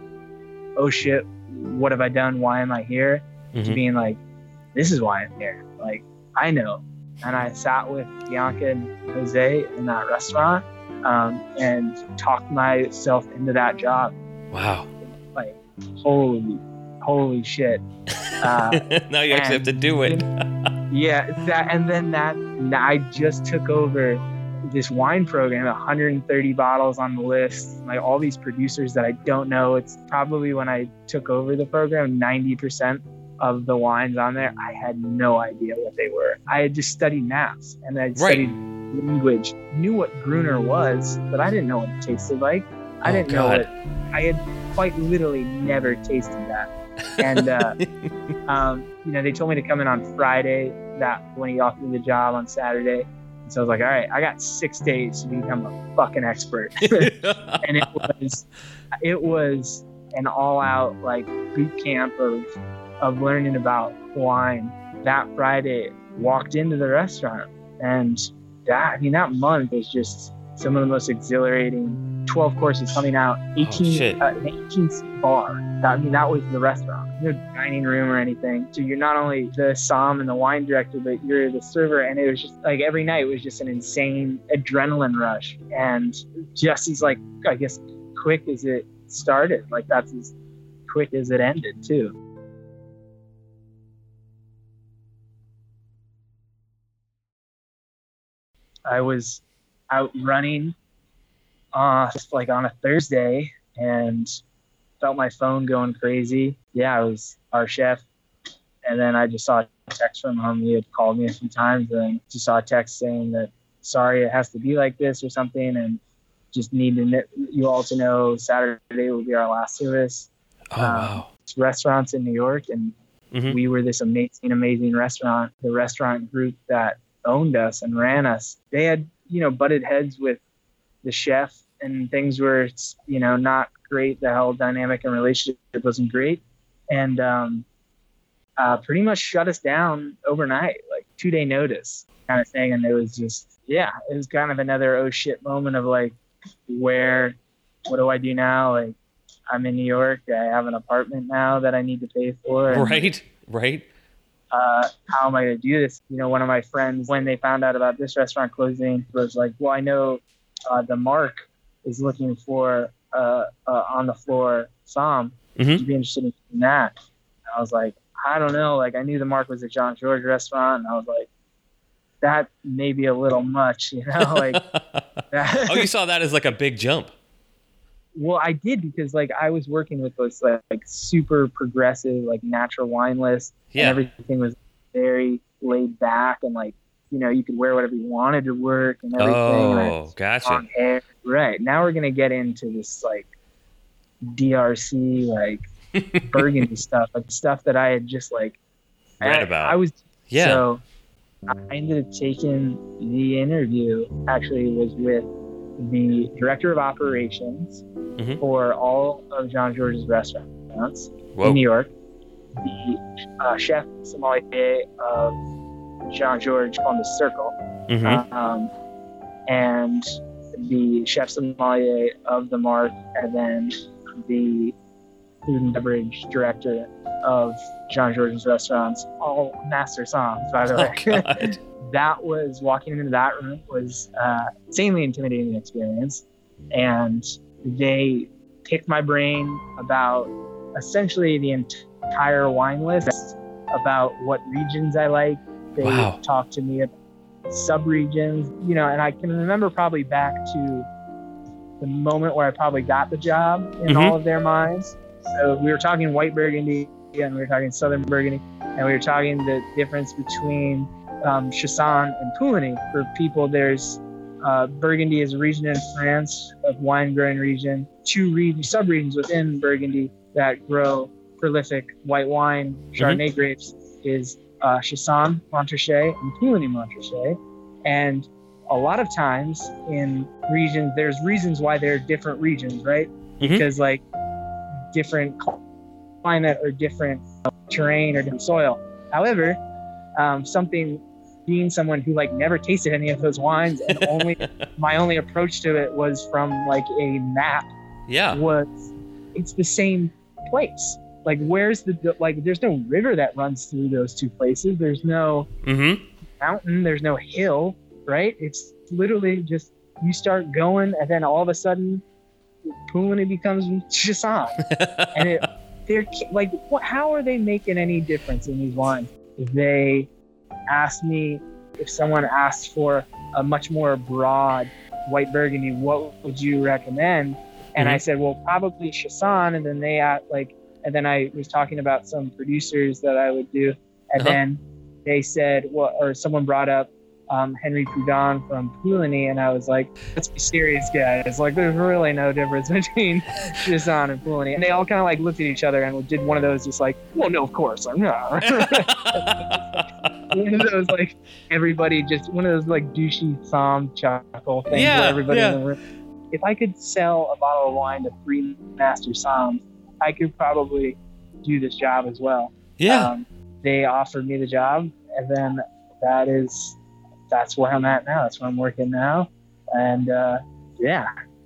B: oh shit, what have I done? Why am I here? Mm-hmm. To being like, this is why I'm here. Like, I know. And I sat with Bianca and Jose in that restaurant um, and talked myself into that job.
A: Wow.
B: Like, holy holy shit. Uh,
A: now you actually have to do it.
B: yeah, that, and then that, I just took over this wine program, one hundred thirty bottles on the list, like all these producers that I don't know. It's probably when I took over the program, ninety percent of the wines on there, I had no idea what they were. I had just studied maps and I studied right. language, knew what Gruner was, but I didn't know what it tasted like. I
A: oh,
B: didn't
A: God.
B: know what, I had quite literally never tasted that. And, uh, um, you know, they told me to come in on Friday, that when he offered me the job on Saturday. And so I was like, all right, I got six days to become a fucking expert. And it was, it was an all out like boot camp of, of learning about wine. That Friday, walked into the restaurant, and that, I mean, that month was just some of the most exhilarating. twelve courses coming out, eighteen, oh, uh, an eighteen seat bar. That, I mean, that was the restaurant. No dining room or anything. So you're not only the som and the wine director, but you're the server. And it was just like every night was just an insane adrenaline rush. And just as like, I guess, quick as it started, like that's as quick as it ended too. I was out running uh, just like on a Thursday and felt my phone going crazy. Yeah, it was our chef. And then I just saw a text from him. He had called me a few times and just saw a text saying that, sorry, it has to be like this or something. And just need to know, you all to know Saturday will be our last service.
A: Oh, um, wow.
B: It's restaurants in New York. And mm-hmm. we were this amazing, amazing restaurant. The restaurant group that owned us and ran us, they had, you know, butted heads with the chef and things were, you know, not great. The whole dynamic and relationship wasn't great. And um, uh, pretty much shut us down overnight, like two day notice kind of thing. And it was just, yeah, it was kind of another oh shit moment of like, where, what do I do now? Like, I'm in New York. I have an apartment now that I need to pay for. And,
A: right, right.
B: Uh, how am I going to do this? You know, one of my friends, when they found out about this restaurant closing, was like, well, I know uh, the Mark is looking for uh, uh, on the floor som.
A: Mm-hmm.
B: Would you be interested in doing that? And I was like, I don't know. Like, I knew the Mark was a Jean Georges restaurant, and I was like, that may be a little much, you know? Like, that.
A: Oh, you saw that as like a big jump.
B: Well, I did, because like I was working with those like, like super progressive, like natural wine lists,
A: Yeah.
B: and everything was very laid back, and like, you know, you could wear whatever you wanted to work and everything.
A: Oh,
B: and
A: gotcha.
B: Hair. Right. Now we're gonna get into this like D R C like Burgundy stuff, like stuff that I had just like
A: read
B: I,
A: about.
B: I was
A: yeah.
B: So I ended up taking the interview. Actually, it was with the director of operations
A: mm-hmm.
B: for all of Jean Georges restaurants
A: Whoa.
B: in New York, the uh, chef sommelier of Jean Georges Columbus Circle,
A: Mm-hmm.
B: um, and the chef sommelier of the Mark, and then the food and beverage director of Jean Georges restaurants, all master somms, by the way.
A: Oh, God.
B: That was, walking into that room was uh, insanely intimidating experience. And they picked my brain about essentially the entire wine list, about what regions I like. They
A: Wow.
B: talked to me about sub-regions, you know, and I can remember probably back to the moment where I probably got the job in
A: Mm-hmm.
B: all of their minds. So we were talking white Burgundy, and we were talking Southern Burgundy, and we were talking the difference between um, Chassagne and Pouligny. For people, there's uh, Burgundy is a region in France, of wine growing region, two region, sub-regions within Burgundy that grow prolific white wine, Chardonnay
A: Mm-hmm.
B: grapes, is uh, Chassagne, Montrachet, and Pouligny Montrachet. And a lot of times in regions, there's reasons why they're different regions, right?
A: Mm-hmm.
B: Because like different climate or different terrain or different soil. However, um, something being someone who like never tasted any of those wines, and only my only approach to it was from like a map,
A: Yeah.
B: was it's the same place. Like, where's the, like, there's no river that runs through those two places. There's no
A: Mm-hmm.
B: mountain. There's no hill, right? It's literally just, you start going, and then all of a sudden, Pouligny becomes Chassagne. And it, they're like, what, how are they making any difference in these wines? They asked me, if someone asked for a much more broad white Burgundy, what would you recommend? And
A: Mhm.
B: I said, well, probably Chassagne. And then they asked, like, and then I was talking about some producers that I would do. And
A: Uh-huh.
B: then they said, well, or someone brought up um, Henry Prud'hon from Pouligny. And I was like, let's be serious, guys. Like, there's really no difference between Chassagne and Pouligny. And they all kind of like looked at each other and did one of those just like, well, no, of course. I'm not. One of those, like, everybody just, one of those, like, douchey psalm chuckle things
A: Yeah,
B: where everybody
A: yeah.
B: in the room. If I could sell a bottle of wine to three master psalms, I could probably do this job as well.
A: Yeah.
B: Um, they offered me the job, and then that is, that's where I'm at now. That's where I'm working now. And, uh, yeah.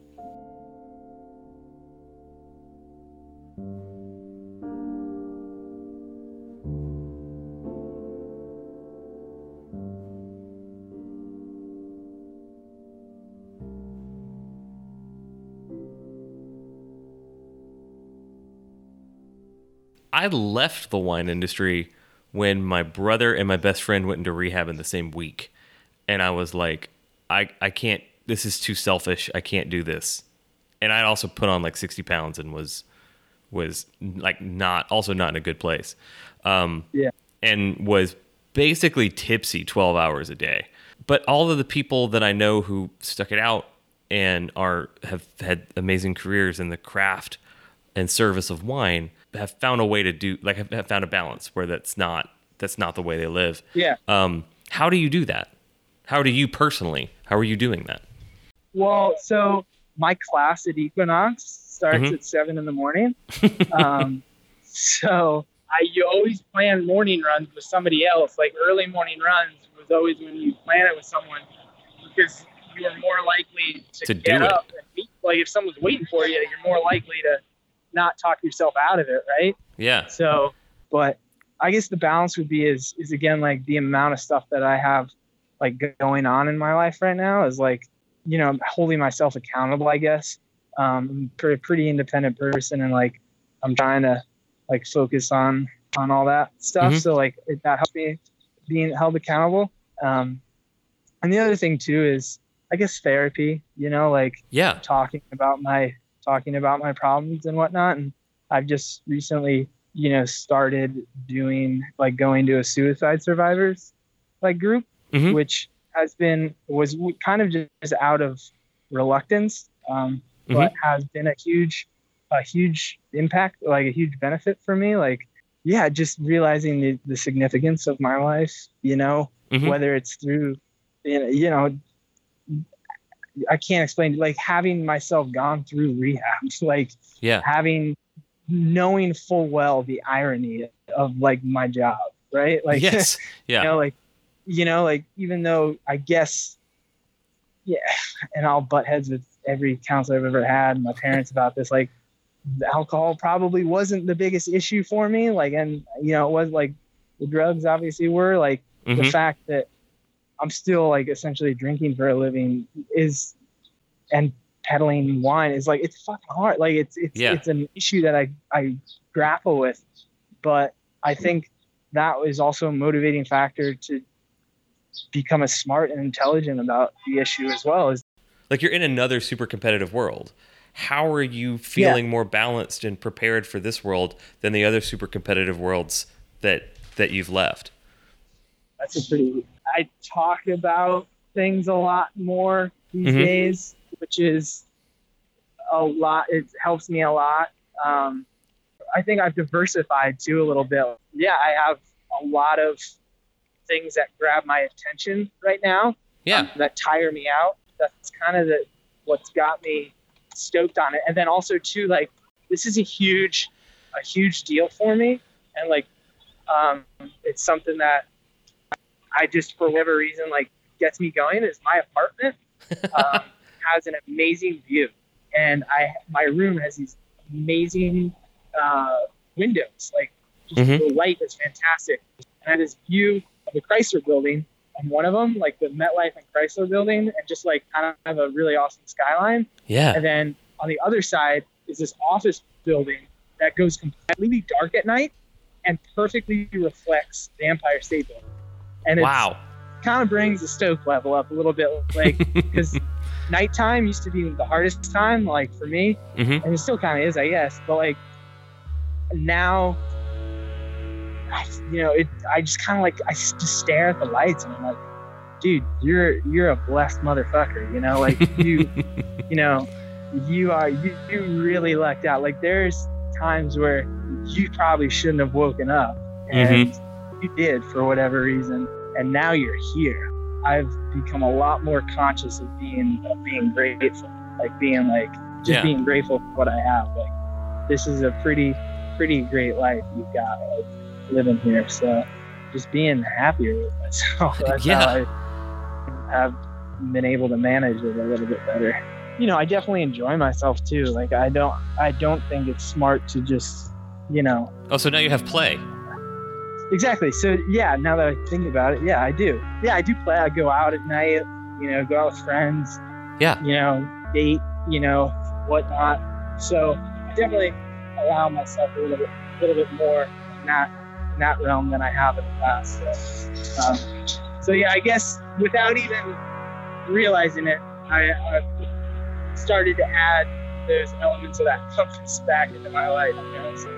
A: I left the wine industry when my brother and my best friend went into rehab in the same week. And I was like, I, I can't, this is too selfish. I can't do this. And I also put on like sixty pounds and was, was like not, also not in a good place. Um,
B: Yeah.
A: And was basically tipsy twelve hours a day. But all of the people that I know who stuck it out and are, have had amazing careers in the craft and service of wine have found a way to do, like, have, have found a balance where that's not, that's not the way they live.
B: Yeah.
A: Um, how do you do that? How do you personally, how are you doing that?
B: Well, so my class at Equinox starts
A: Mhm.
B: at seven in the morning. um, so I, you always plan morning runs with somebody else. Like, early morning runs was always when you plan it with someone, because you are more likely to,
A: To
B: get
A: do it.
B: up and meet. Like, if someone's waiting for you, you're more likely to not talk yourself out of it, right?
A: Yeah.
B: So, but I guess the balance would be is, is again, like, the amount of stuff that I have like going on in my life right now is like, you know, holding myself accountable, I guess. Um, I'm a pretty independent person, and like, I'm trying to like focus on on all that stuff.
A: Mm-hmm.
B: So like it, that helps me being held accountable. Um, and the other thing too is, I guess, therapy. You know, like
A: Yeah.
B: talking about my talking about my problems and whatnot. And I've just recently, you know, started doing like going to a suicide survivors like group,
A: Mm-hmm.
B: which has been was kind of just out of reluctance, um, but has been a huge, a huge impact, like a huge benefit for me. Like, yeah, just realizing the, the significance of my life, you know,
A: Mm-hmm.
B: whether it's through, you know, I can't explain, like having myself gone through rehab, like
A: Yeah.
B: having, knowing full well the irony of like my job, right? Like,
A: Yes. Yeah.
B: you know, like, you know, like even though I guess, yeah, and I'll butt heads with every counselor I've ever had, my parents about this, like the alcohol probably wasn't the biggest issue for me. Like, and you know, it was like the drugs obviously were like
A: Mm-hmm.
B: the fact that I'm still like essentially drinking for a living is, and peddling wine is like, it's fucking hard. Like it's, it's,
A: Yeah.
B: it's an issue that I, I grapple with, but I think that was also a motivating factor to become as smart and intelligent about the issue as well. Is
A: Like you're in another super competitive world. How are you feeling yeah. more balanced and prepared for this world than the other super competitive worlds that, that you've left?
B: That's a pretty, I talk about things a lot more these
A: Mm-hmm.
B: days, which is a lot. It helps me a lot. Um, I think I've diversified too a little bit. Yeah, I have a lot of things that grab my attention right now.
A: Yeah.
B: Um, that tire me out. That's kind of the, what's got me stoked on it. And then also too, like, this is a huge, a huge deal for me. And like, um, it's something that I just, for whatever reason, like gets me going is my apartment um, has an amazing view. And I, my room has these amazing uh, windows. Like just
A: Mm-hmm.
B: the light is fantastic. And I have this view of the Chrysler building on one of them, like the MetLife and Chrysler building, and just like kind of have a really awesome skyline.
A: Yeah.
B: And then on the other side is this office building that goes completely dark at night and perfectly reflects the Empire State Building. And it
A: Wow.
B: kind of brings the stoke level up a little bit, like, because nighttime used to be the hardest time, like for me,
A: Mm-hmm.
B: and it still kind of is, I guess. But like now, I, you know, it. I just kind of like I just stare at the lights and I'm like, dude, you're you're a blessed motherfucker, you know, like you, you know, you are you, you really lucked out. Like there's times where you probably shouldn't have woken up, and mm-hmm. you did for whatever reason, and now you're here. I've become a lot more conscious of being of being grateful, like being like just yeah. being grateful for what I have. Like this is a pretty pretty great life you've got, like, living here. So just being happier with myself. That's
A: yeah.
B: how I have been able to manage it a little bit better. You know, I definitely enjoy myself too. Like I don't I don't think it's smart to just, you know.
A: Oh, so now you have play.
B: Exactly. So yeah, now that I think about it, yeah, I do. Yeah, I do play. I go out at night, you know, go out with friends.
A: Yeah.
B: You know, date, you know, whatnot. So I definitely allow myself a little bit, a little bit more in that, in that realm than I have in the past. So, um, so yeah, I guess without even realizing it, I, I started to add those elements of that compass back into my life. You know? So,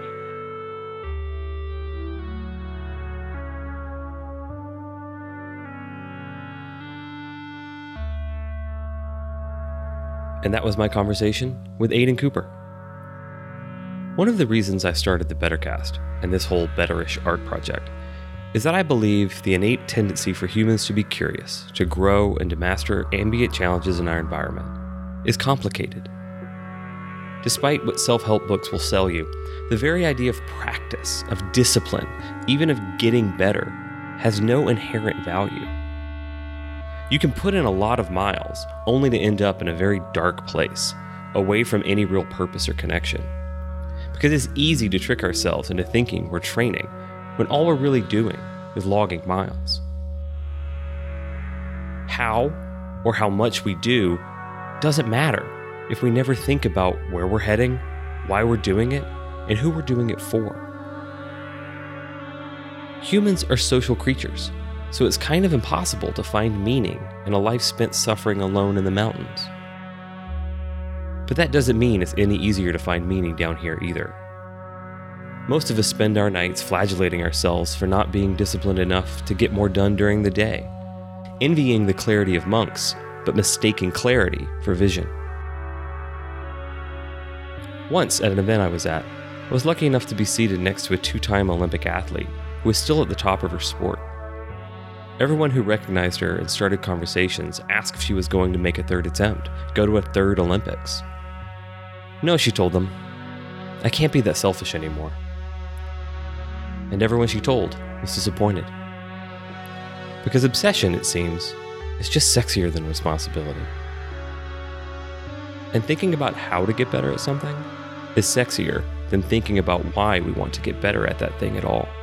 A: And that was my conversation with Aidan Cooper. One of the reasons I started the Bettercast and this whole Betterish art project is that I believe the innate tendency for humans to be curious, to grow, and to master ambient challenges in our environment is complicated. Despite what self-help books will sell you, the very idea of practice, of discipline, even of getting better, has no inherent value. You can put in a lot of miles, only to end up in a very dark place, away from any real purpose or connection. Because it's easy to trick ourselves into thinking we're training, when all we're really doing is logging miles. How, or how much we do, doesn't matter if we never think about where we're heading, why we're doing it, and who we're doing it for. Humans are social creatures, so it's kind of impossible to find meaning in a life spent suffering alone in the mountains. But that doesn't mean it's any easier to find meaning down here either. Most of us spend our nights flagellating ourselves for not being disciplined enough to get more done during the day, envying the clarity of monks, but mistaking clarity for vision. Once, at an event I was at, I was lucky enough to be seated next to a two-time Olympic athlete who was still at the top of her sport. Everyone who recognized her and started conversations asked if she was going to make a third attempt, go to a third Olympics. No, she told them, I can't be that selfish anymore. And everyone she told was disappointed. Because obsession, it seems, is just sexier than responsibility. And thinking about how to get better at something is sexier than thinking about why we want to get better at that thing at all.